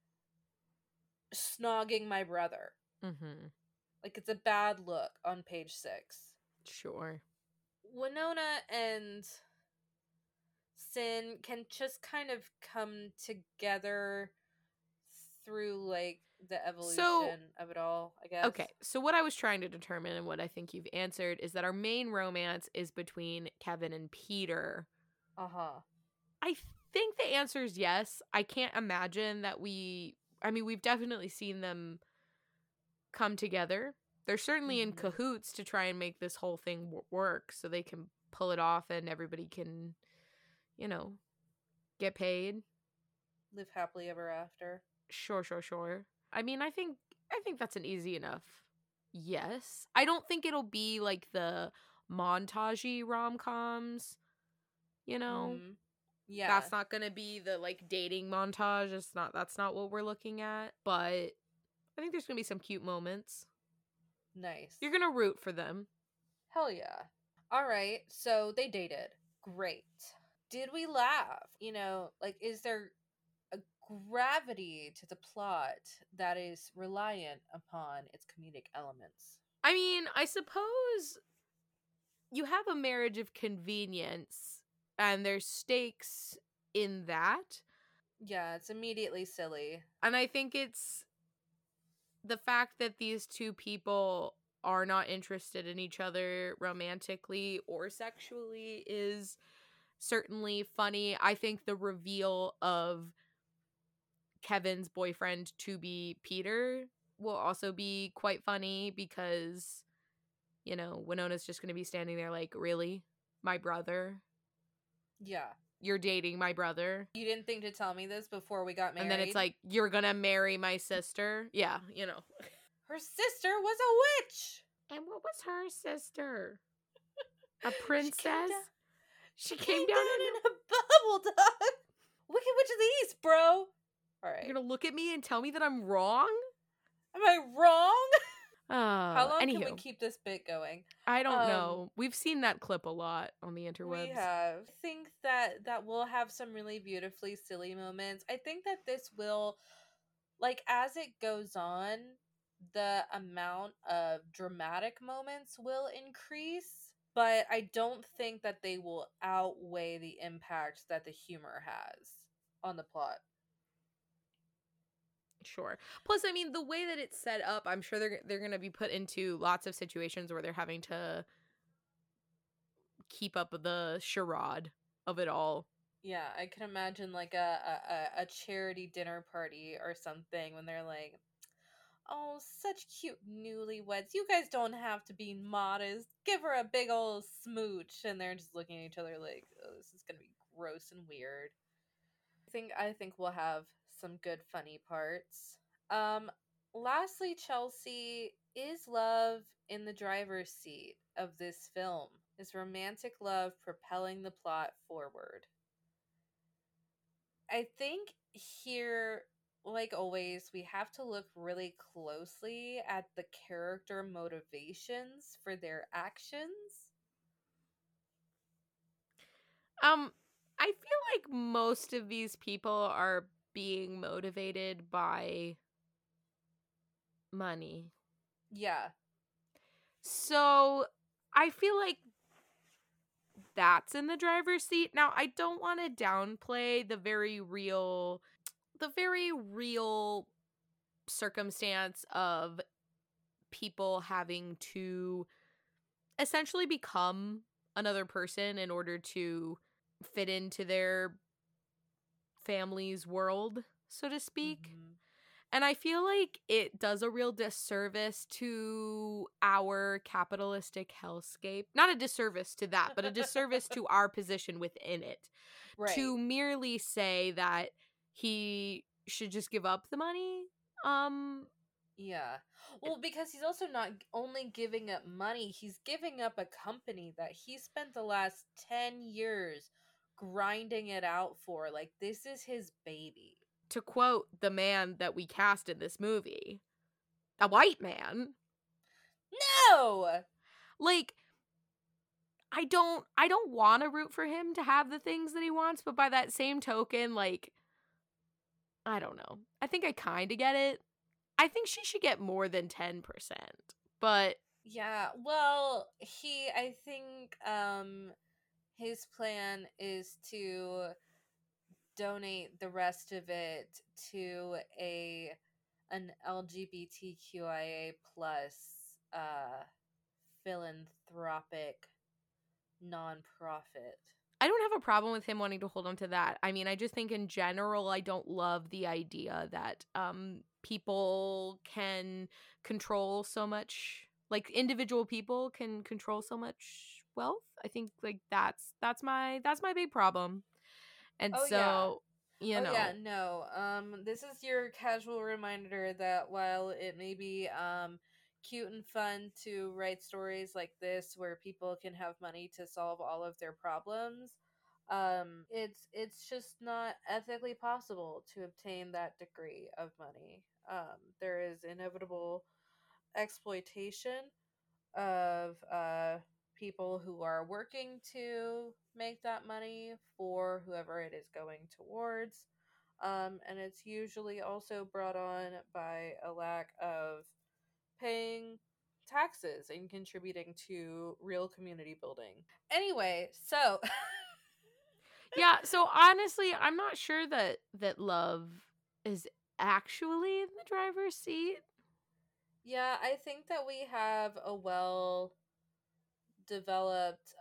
snogging my brother. Mm-hmm. Like, it's a bad look on page 6. Sure. Winona and Sin can just kind of come together through like the So, evolution of it all, I guess. okay. So what I was trying to determine and what I think you've answered is that our main romance is between Kevin and Peter. Uh-huh. I think the answer is yes. I can't imagine that we've definitely seen them come together. They're certainly in Mhm. cahoots to try and make this whole thing work so they can pull it off and everybody can, get paid. Live happily ever after. Sure, sure, sure. I mean, I think that's an easy enough yes. I don't think it'll be like the montagey rom-coms, you know? Mhm. Yeah. That's not going to be the like dating montage. That's not what we're looking at, but I think there's going to be some cute moments. Nice. You're going to root for them. Hell yeah. All right. So they dated. Great. Did we laugh? Like, is there a gravity to the plot that is reliant upon its comedic elements? I mean, I suppose you have a marriage of convenience and there's stakes in that. Yeah, it's immediately silly. And I think it's the fact that these two people are not interested in each other romantically or sexually is certainly funny. I think the reveal of Kevin's boyfriend to be Peter will also be quite funny because, Winona's just going to be standing there like, really? My brother? Yeah. You're dating my brother? You didn't think to tell me this before we got married? And then it's like, you're going to marry my sister? Yeah, Her sister was a witch! And what was her sister? A princess? She She came came down in a bubble, dog! Wicked Witch of the East, bro! Alright. You're gonna look at me and tell me that I'm wrong? Am I wrong? How long Anywho, can we keep this bit going? I don't know. We've seen that clip a lot on the interwebs. We have. I think that we'll have some really beautifully silly moments. I think that this will, like, as it goes on, the amount of dramatic moments will increase, but I don't think that they will outweigh the impact that the humor has on the plot. Sure. Plus, I mean, the way that it's set up, I'm sure they're going to be put into lots of situations where they're having to keep up the charade of it all. Yeah, I can imagine like a charity dinner party or something when they're like, "Oh, such cute newlyweds. You guys don't have to be modest. Give her a big old smooch." And they're just looking at each other like, "Oh, this is gonna be gross and weird." I think we'll have some good funny parts. Lastly, Chelsea, is love in the driver's seat of this film? Is romantic love propelling the plot forward? I think here, like always, we have to look really closely at the character motivations for their actions. I feel like most of these people are being motivated by money. Yeah. So, I feel like that's in the driver's seat. Now, I don't want to downplay the very real circumstance of people having to essentially become another person in order to fit into their family's world, so to speak. Mhm. And I feel like it does a real disservice to our capitalistic hellscape. Not a disservice to that, but a disservice to our position within it. Right. To merely say that he should just give up the money. Yeah. Well, because he's also not only giving up money, he's giving up a company that he spent the last 10 years grinding it out for. Like, this is his baby. To quote the man that we cast in this movie, a white man. No! Like, I don't want to root for him to have the things that he wants, but by that same token, like, I don't know. I think I kind of get it. I think she should get more than 10%. But yeah, well, I think his plan is to donate the rest of it to an LGBTQIA plus philanthropic nonprofit. I don't have a problem with him wanting to hold on to that. I mean, I just think in general, I don't love the idea that people can control so much, like individual people can control so much wealth. I think like that's my big problem. And Oh, so, you know, yeah, no. This is your casual reminder that while it may be cute and fun to write stories like this where people can have money to solve all of their problems, it's just not ethically possible to obtain that degree of money. There is inevitable exploitation of people who are working to make that money for whoever it is going towards. And it's usually also brought on by a lack of paying taxes and contributing to real community building. Anyway, so yeah, so honestly, I'm not sure that love is actually in the driver's seat. yeah, I think that we have a well developed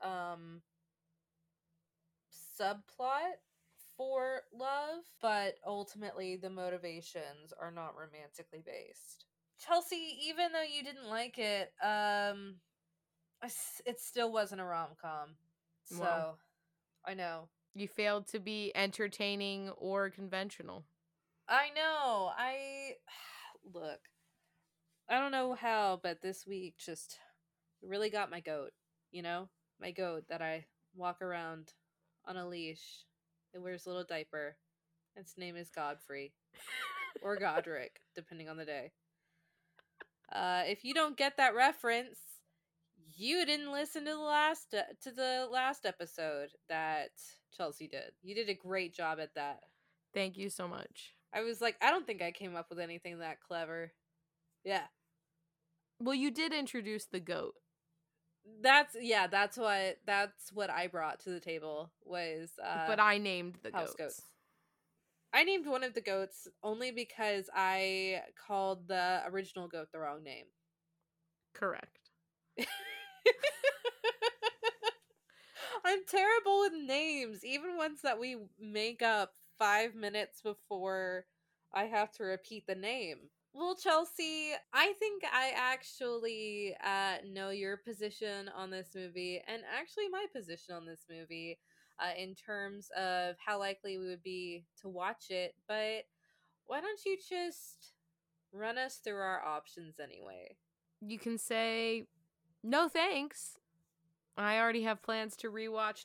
subplot for love, but ultimately the motivations are not romantically based. Chelsea, even though you didn't like it, it still wasn't a rom-com. So, Wow. I know. You failed to be entertaining or conventional. I know. I look. I don't know how, but this week just really got my goat, you know? My goat that I walk around on a leash. It wears a little diaper. Its name is Godfrey. Or Godric, depending on the day. If you don't get that reference, you didn't listen to the last episode that Chelsea did. You did a great job at that. Thank you so much. I was like, I don't think I came up with anything that clever. Yeah. Well, you did introduce the goat. That's what I brought to the table was but I named the house goats. I named one of the goats only because I called the original goat the wrong name. Correct. I'm terrible with names, even ones that we make up 5 minutes before I have to repeat the name. Well, Chelsea, I think I actually know your position on this movie, and actually my position on this movie in terms of how likely we would be to watch it. But why don't you just run us through our options anyway? You can say, no thanks. I already have plans to rewatch.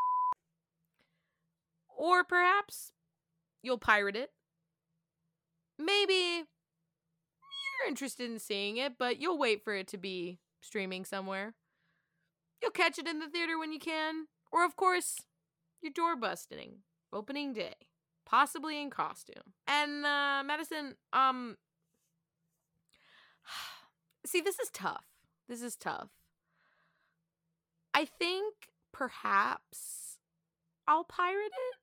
Or perhaps you'll pirate it. Maybe you're interested in seeing it, but you'll wait for it to be streaming somewhere. You'll catch it in the theater when you can. Or, of course, you're door busting. Opening day. Possibly in costume. And, Madison, see, this is tough. I think perhaps I'll pirate it.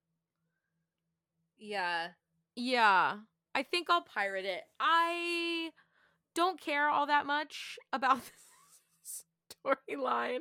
Yeah, I think I'll pirate it. I don't care all that much about this storyline.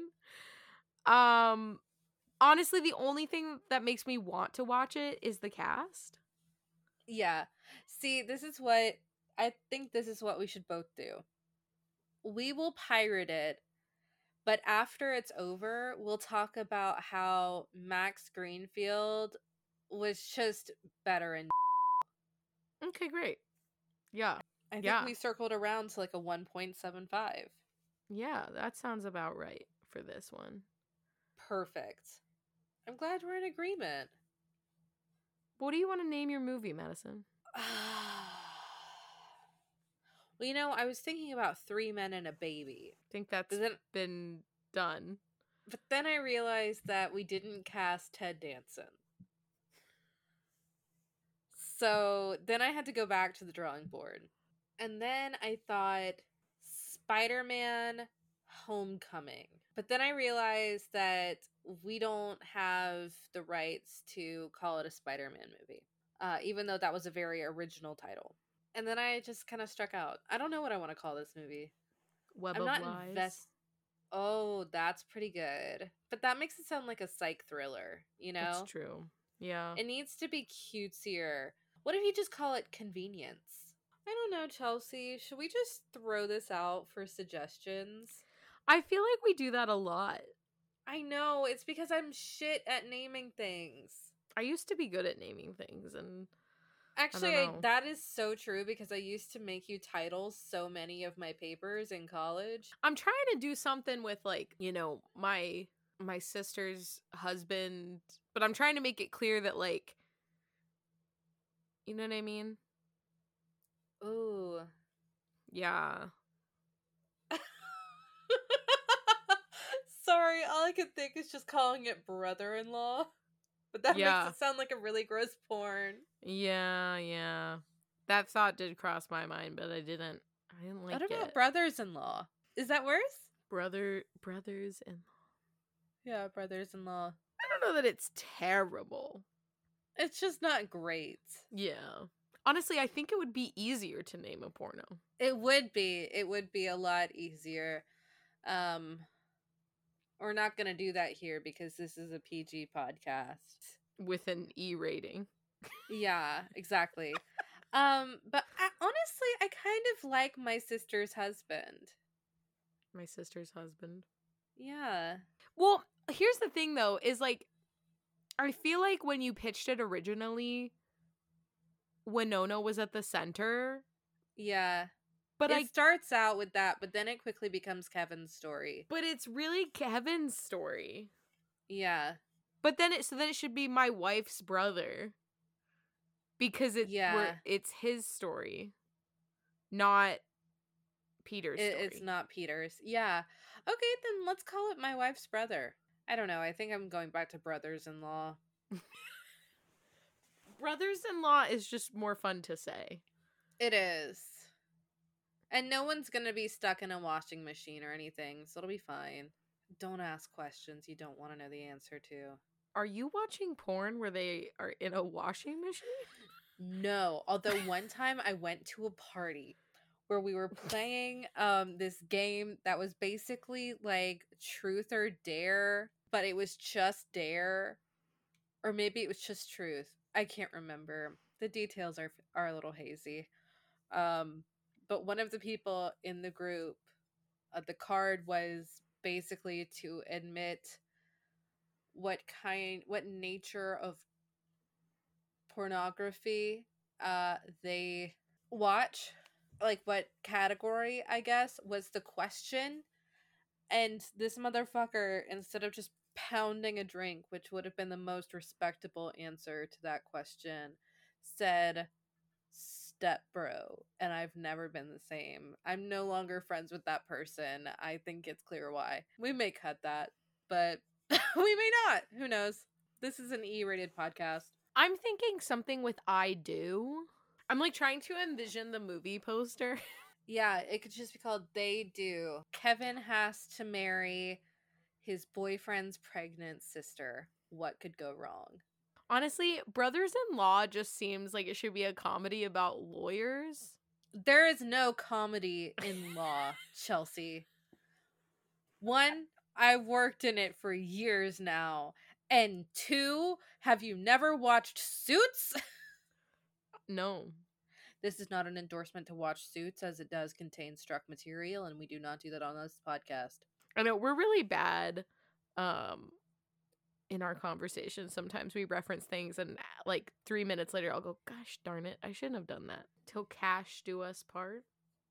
Honestly, the only thing that makes me want to watch it is the cast. Yeah. See, this is what I think this is what we should both do. We will pirate it, but after it's over, we'll talk about how Max Greenfield was just better in. Okay, great. Yeah. I think Yeah. we circled around to like a 1.75. Yeah, that sounds about right for this one. Perfect. I'm glad we're in agreement. What do you want to name your movie, Madison? Well, I was thinking about Three Men and a Baby. I think that's been done. But then I realized that we didn't cast Ted Danson. So then I had to go back to the drawing board. And then I thought Spider-Man Homecoming. But then I realized that we don't have the rights to call it a Spider-Man movie, even though that was a very original title. And then I just kind of struck out. I don't know what I want to call this movie. Web I'm of not Lies. Oh, that's pretty good. But that makes it sound like a psych thriller, That's true. Yeah. It needs to be cutesier. What if you just call it Convenience? I don't know, Chelsea. Should we just throw this out for suggestions? I feel like we do that a lot. I know. It's because I'm shit at naming things. I used to be good at naming things, and actually, that is so true because I used to make you title so many of my papers in college. I'm trying to do something with, like, my sister's husband, but I'm trying to make it clear that, like, you know what I mean? Ooh. Yeah. Sorry, all I could think is just calling it brother-in-law. But that makes it sound like a really gross porn. Yeah. That thought did cross my mind, but I didn't like it. What about brothers-in-law? Is that worse? Brothers-in-law. Yeah, brothers-in-law. I don't know that it's terrible. It's just not great. Yeah. Honestly, I think it would be easier to name a porno. It would be. It would be a lot easier. We're not going to do that here because this is a PG podcast. With an E rating. Yeah, exactly. But honestly, I kind of like My Sister's Husband. My Sister's Husband. Yeah. Well, here's the thing, though, is, like, I feel like when you pitched it originally, Winona was at the center. Yeah. But it starts out with that, but then it quickly becomes Kevin's story. But it's really Kevin's story. Yeah. But then it should be my wife's brother. Because it's his story. Not Peter's story. It's not Peter's. Yeah. Okay, then let's call it My Wife's Brother. I don't know. I think I'm going back to brothers-in-law. Brothers-in-law is just more fun to say. It is. And no one's going to be stuck in a washing machine or anything, so it'll be fine. Don't ask questions you don't want to know the answer to. Are you watching porn where they are in a washing machine? No. Although one time I went to a party where we were playing this game that was basically like Truth or Dare, but it was just Dare. Or maybe it was just Truth. I can't remember. The details are a little hazy. But one of the people in the group, the card was basically to admit what nature of pornography they watch, like what category, I guess, was the question. And this motherfucker, instead of just pounding a drink, which would have been the most respectable answer to that question, said step bro, and I've never been the same. I'm no longer friends with that person. I think it's clear why. We may cut that, but we may not. Who knows? This is an E-rated podcast. I'm thinking something with I do. I'm like trying to envision the movie poster. Yeah, it could just be called They Do. Kevin has to marry his boyfriend's pregnant sister. What could go wrong? Honestly, Brothers-in-Law just seems like it should be a comedy about lawyers. There is no comedy in law, Chelsea. One, I've worked in it for years now. And two, have you never watched Suits? No. This is not an endorsement to watch Suits, as it does contain struck material, and we do not do that on this podcast. I know we're really bad in our conversations. Sometimes we reference things and like 3 minutes later I'll go, gosh darn it, I shouldn't have done that. Till cash do us part.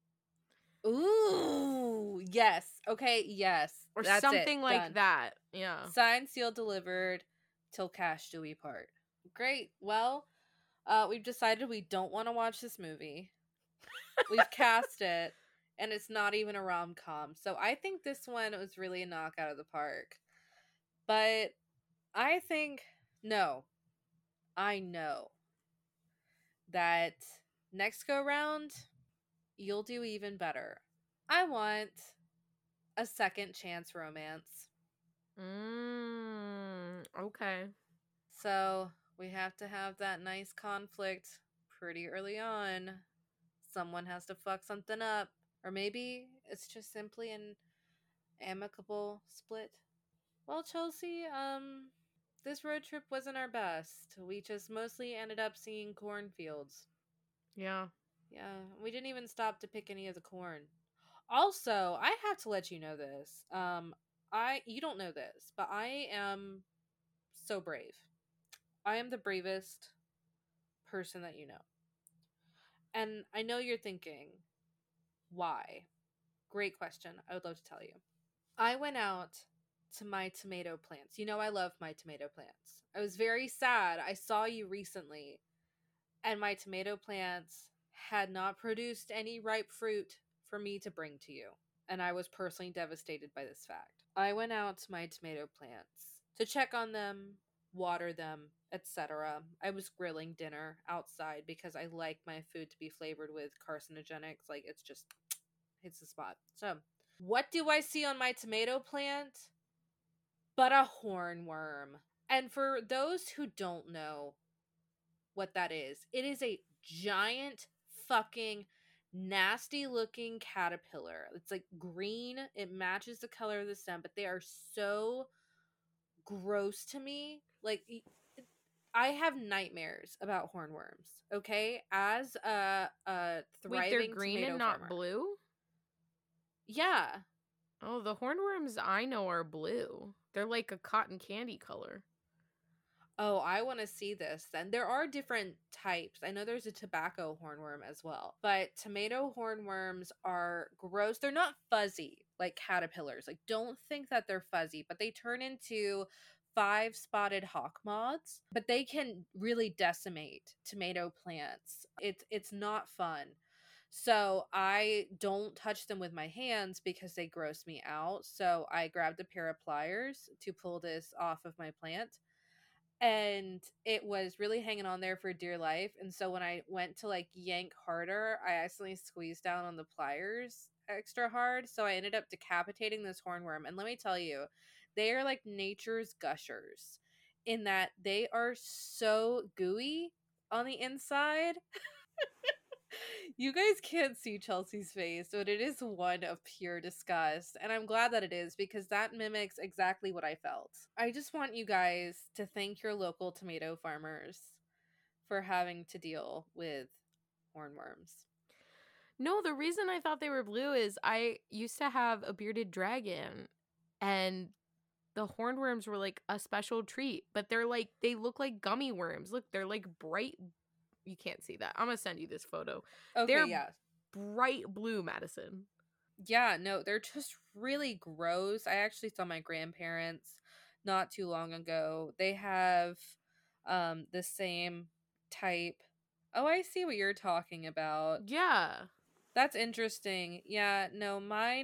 Ooh, yes. Okay, yes. Or That's something it. like Done. that. Yeah. Signed, sealed, delivered. Till cash do we part. Great. Well, we've decided we don't want to watch this movie. We've cast it, and it's not even a rom-com. So I think this one was really a knockout of the park. But I think, no, I know that next go round, you'll do even better. I want a second chance romance. Okay. So we have to have that nice conflict pretty early on. Someone has to fuck something up. Or maybe it's just simply an amicable split. Well, Chelsea, this road trip wasn't our best. We just mostly ended up seeing cornfields. Yeah. Yeah, we didn't even stop to pick any of the corn. Also, I have to let you know this. You don't know this, but I am so brave. I am the bravest person that you know. And I know you're thinking, why? Great question. I would love to tell you. I went out to my tomato plants. You know, I love my tomato plants. I was very sad. I saw you recently, and my tomato plants had not produced any ripe fruit for me to bring to you. And I was personally devastated by this fact. I went out to my tomato plants to check on them, water them, etc. I was grilling dinner outside because I like my food to be flavored with carcinogenics. Like, it's just hits the spot. So, what do I see on my tomato plant? But a hornworm. And for those who don't know what that is, it is a giant fucking nasty looking caterpillar. It's like green, it matches the color of the stem, but they are so gross to me. Like, I have nightmares about hornworms, okay? As a Wait, they're thriving green tomato and not farmer. blue? Yeah. Oh, the hornworms I know are blue. They're like a cotton candy color. Oh, I want to see this then. There are different types. I know there's a tobacco hornworm as well. But tomato hornworms are gross. They're not fuzzy like caterpillars. Like, don't think that they're fuzzy, but they turn into 5-spotted hawk moths. But they can really decimate tomato plants. It's not fun. So I don't touch them with my hands because they gross me out. So I grabbed a pair of pliers to pull this off of my plant, and it was really hanging on there for dear life. And so when I went to like yank harder, I accidentally squeezed down on the pliers extra hard, so I ended up decapitating this hornworm. And let me tell you, they are like nature's gushers in that they are so gooey on the inside. You guys can't see Chelsea's face, but it is one of pure disgust. And I'm glad that it is, because that mimics exactly what I felt. I just want you guys to thank your local tomato farmers for having to deal with hornworms. No, the reason I thought they were blue is I used to have a bearded dragon, and the hornworms were like a special treat, but they look like gummy worms. Look, they're like bright. You can't see that. I'm gonna send you this photo. Okay, They're yeah. bright blue, Madison. Yeah, no, they're just really gross. I actually saw my grandparents not too long ago. They have the same type. Oh, I see what you're talking about. Yeah. That's interesting. Yeah, no, mine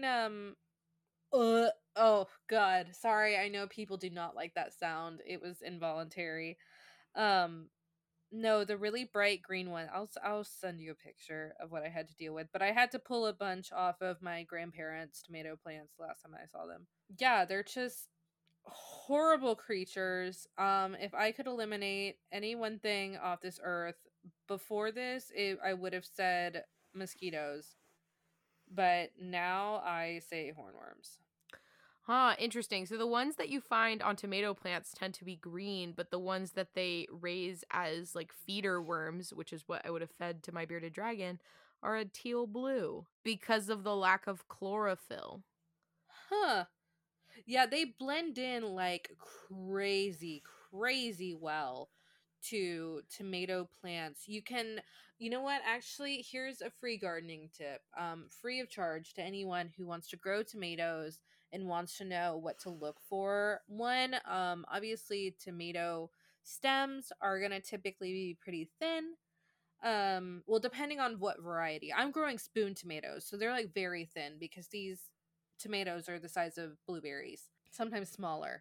oh god. Sorry, I know people do not like that sound. It was involuntary. Um no, the really bright green one. I'll send you a picture of what I had to deal with, but I had to pull a bunch off of my grandparents' tomato plants the last time I saw them. Yeah, they're just horrible creatures. If I could eliminate any one thing off this earth before this, I would have said mosquitoes. But now I say hornworms. Huh, interesting. So the ones that you find on tomato plants tend to be green, but the ones that they raise as like feeder worms, which is what I would have fed to my bearded dragon, are a teal blue because of the lack of chlorophyll. Huh. Yeah, they blend in like crazy, crazy well to tomato plants. You know what? Actually, here's a free gardening tip, free of charge to anyone who wants to grow tomatoes and wants to know what to look for. One, obviously, tomato stems are gonna typically be pretty thin. Well, depending on what variety. I'm growing spoon tomatoes, so they're like very thin because these tomatoes are the size of blueberries, sometimes smaller.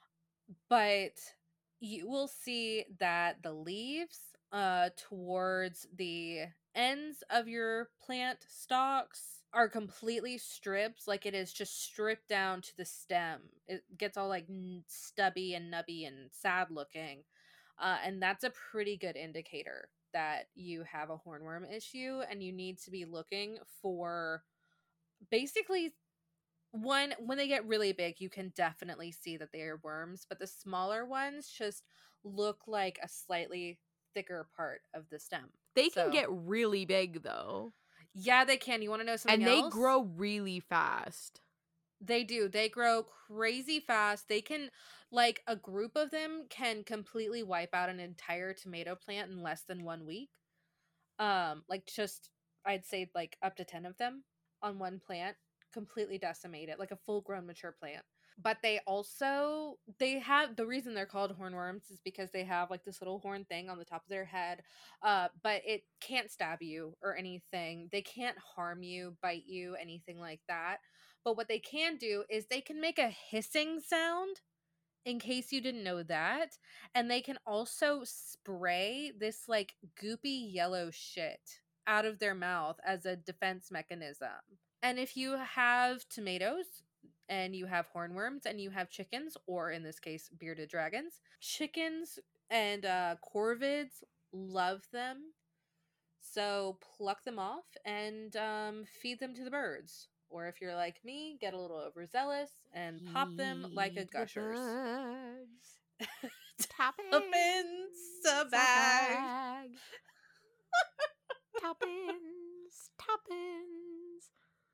But you will see that the leaves towards the ends of your plant stalks are completely stripped, like it is just stripped down to the stem. It gets all like stubby and nubby and sad looking, and that's a pretty good indicator that you have a hornworm issue, and you need to be looking for basically one. When they get really big, you can definitely see that they are worms, but the smaller ones just look like a slightly thicker part of the stem. They can So get really big though, yeah, they can. You want to know something and they else? grow really fast. They do. They grow crazy fast. They can, like, a group of them can completely wipe out an entire tomato plant in less than 1 week. Like, just, I'd say, like, up to 10 of them on one plant, completely decimate it, like a full grown mature plant. But they have, the reason they're called hornworms is because they have like this little horn thing on the top of their head. But it can't stab you or anything. They can't harm you, bite you, anything like that. But what they can do is they can make a hissing sound, in case you didn't know that. And they can also spray this like goopy yellow shit out of their mouth as a defense mechanism. And if you have tomatoes and you have hornworms and you have chickens, or in this case, bearded dragons, chickens and corvids love them. So pluck them off and feed them to the birds. Or if you're like me, get a little overzealous and pop them like a Feed the gushers. birds. Up in the bag. Toppins, toppins,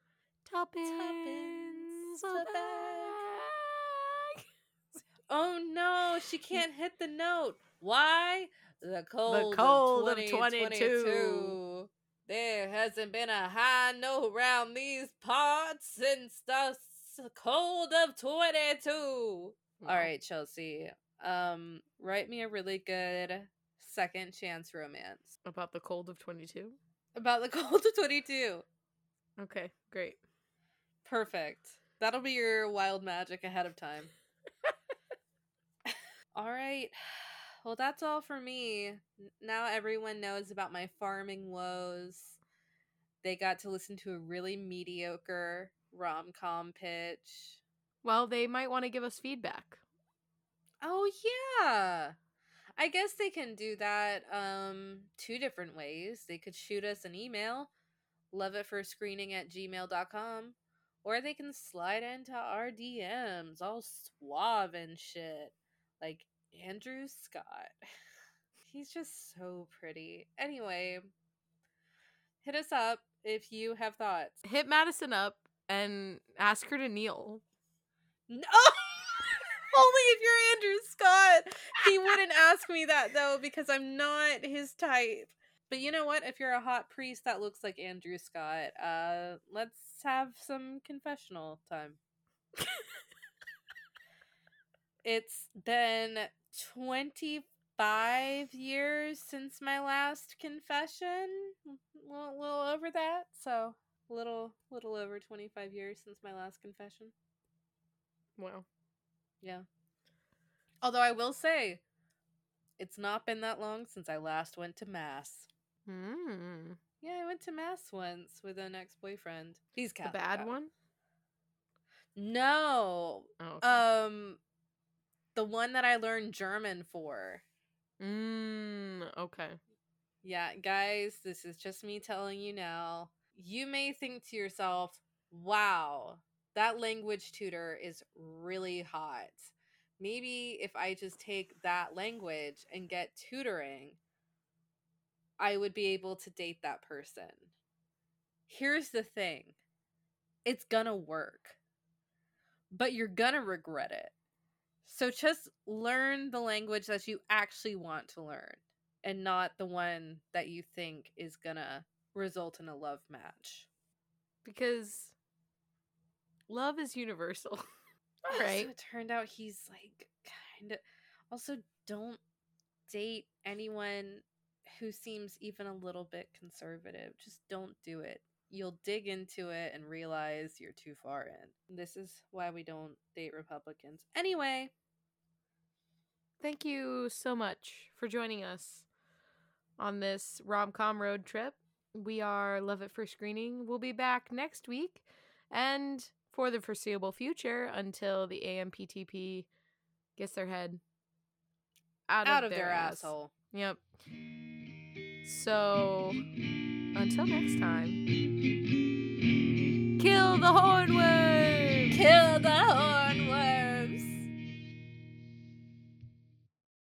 toppins, The a bag. bag. Oh no, she can't hit the note. Why? The cold, cold of of 2022. There hasn't been a high note around these parts since the cold of 22. All right, Chelsea. Write me a really good second chance romance About the cold of 22? about the cold of 22. Okay, great. Perfect. That'll be your wild magic ahead of time. All right. Well, that's all for me. Now everyone knows about my farming woes. They got to listen to a really mediocre rom-com pitch. Well, they might want to give us feedback. Oh yeah. I guess they can do that two different ways. They could shoot us an email, loveitfirstscreening@gmail.com, or they can slide into our DMs all suave and shit. Like Andrew Scott. He's just so pretty. Anyway, hit us up if you have thoughts. Hit Madison up and ask her to kneel. No! Only if you're Andrew Scott. He wouldn't ask me that though, because I'm not his type. But you know what? If you're a hot priest that looks like Andrew Scott, let's have some confessional time. It's been 25 years since my last confession. A little over that, so little over 25 years since my last confession. Wow. Yeah. Although I will say, it's not been that long since I last went to mass. Yeah, I went to mass once with an ex-boyfriend. He's Catholic. The bad one? No. Oh, okay. The one that I learned German for. Okay. Yeah, guys, this is just me telling you now. You may think to yourself, wow, that language tutor is really hot. Maybe if I just take that language and get tutoring, I would be able to date that person. Here's the thing. It's gonna work. But you're gonna regret it. So just learn the language that you actually want to learn and not the one that you think is gonna result in a love match. Because love is universal. All right. So it turned out he's like kind of. Also, don't date anyone who seems even a little bit conservative. Just don't do it. You'll dig into it and realize you're too far in. This is why we don't date Republicans. Anyway, thank you so much for joining us on this rom-com road trip. We are Love at First Screening. We'll be back next week and for the foreseeable future until the AMPTP gets their head out of their asshole. Yep. So, until next time, kill the Hornwood!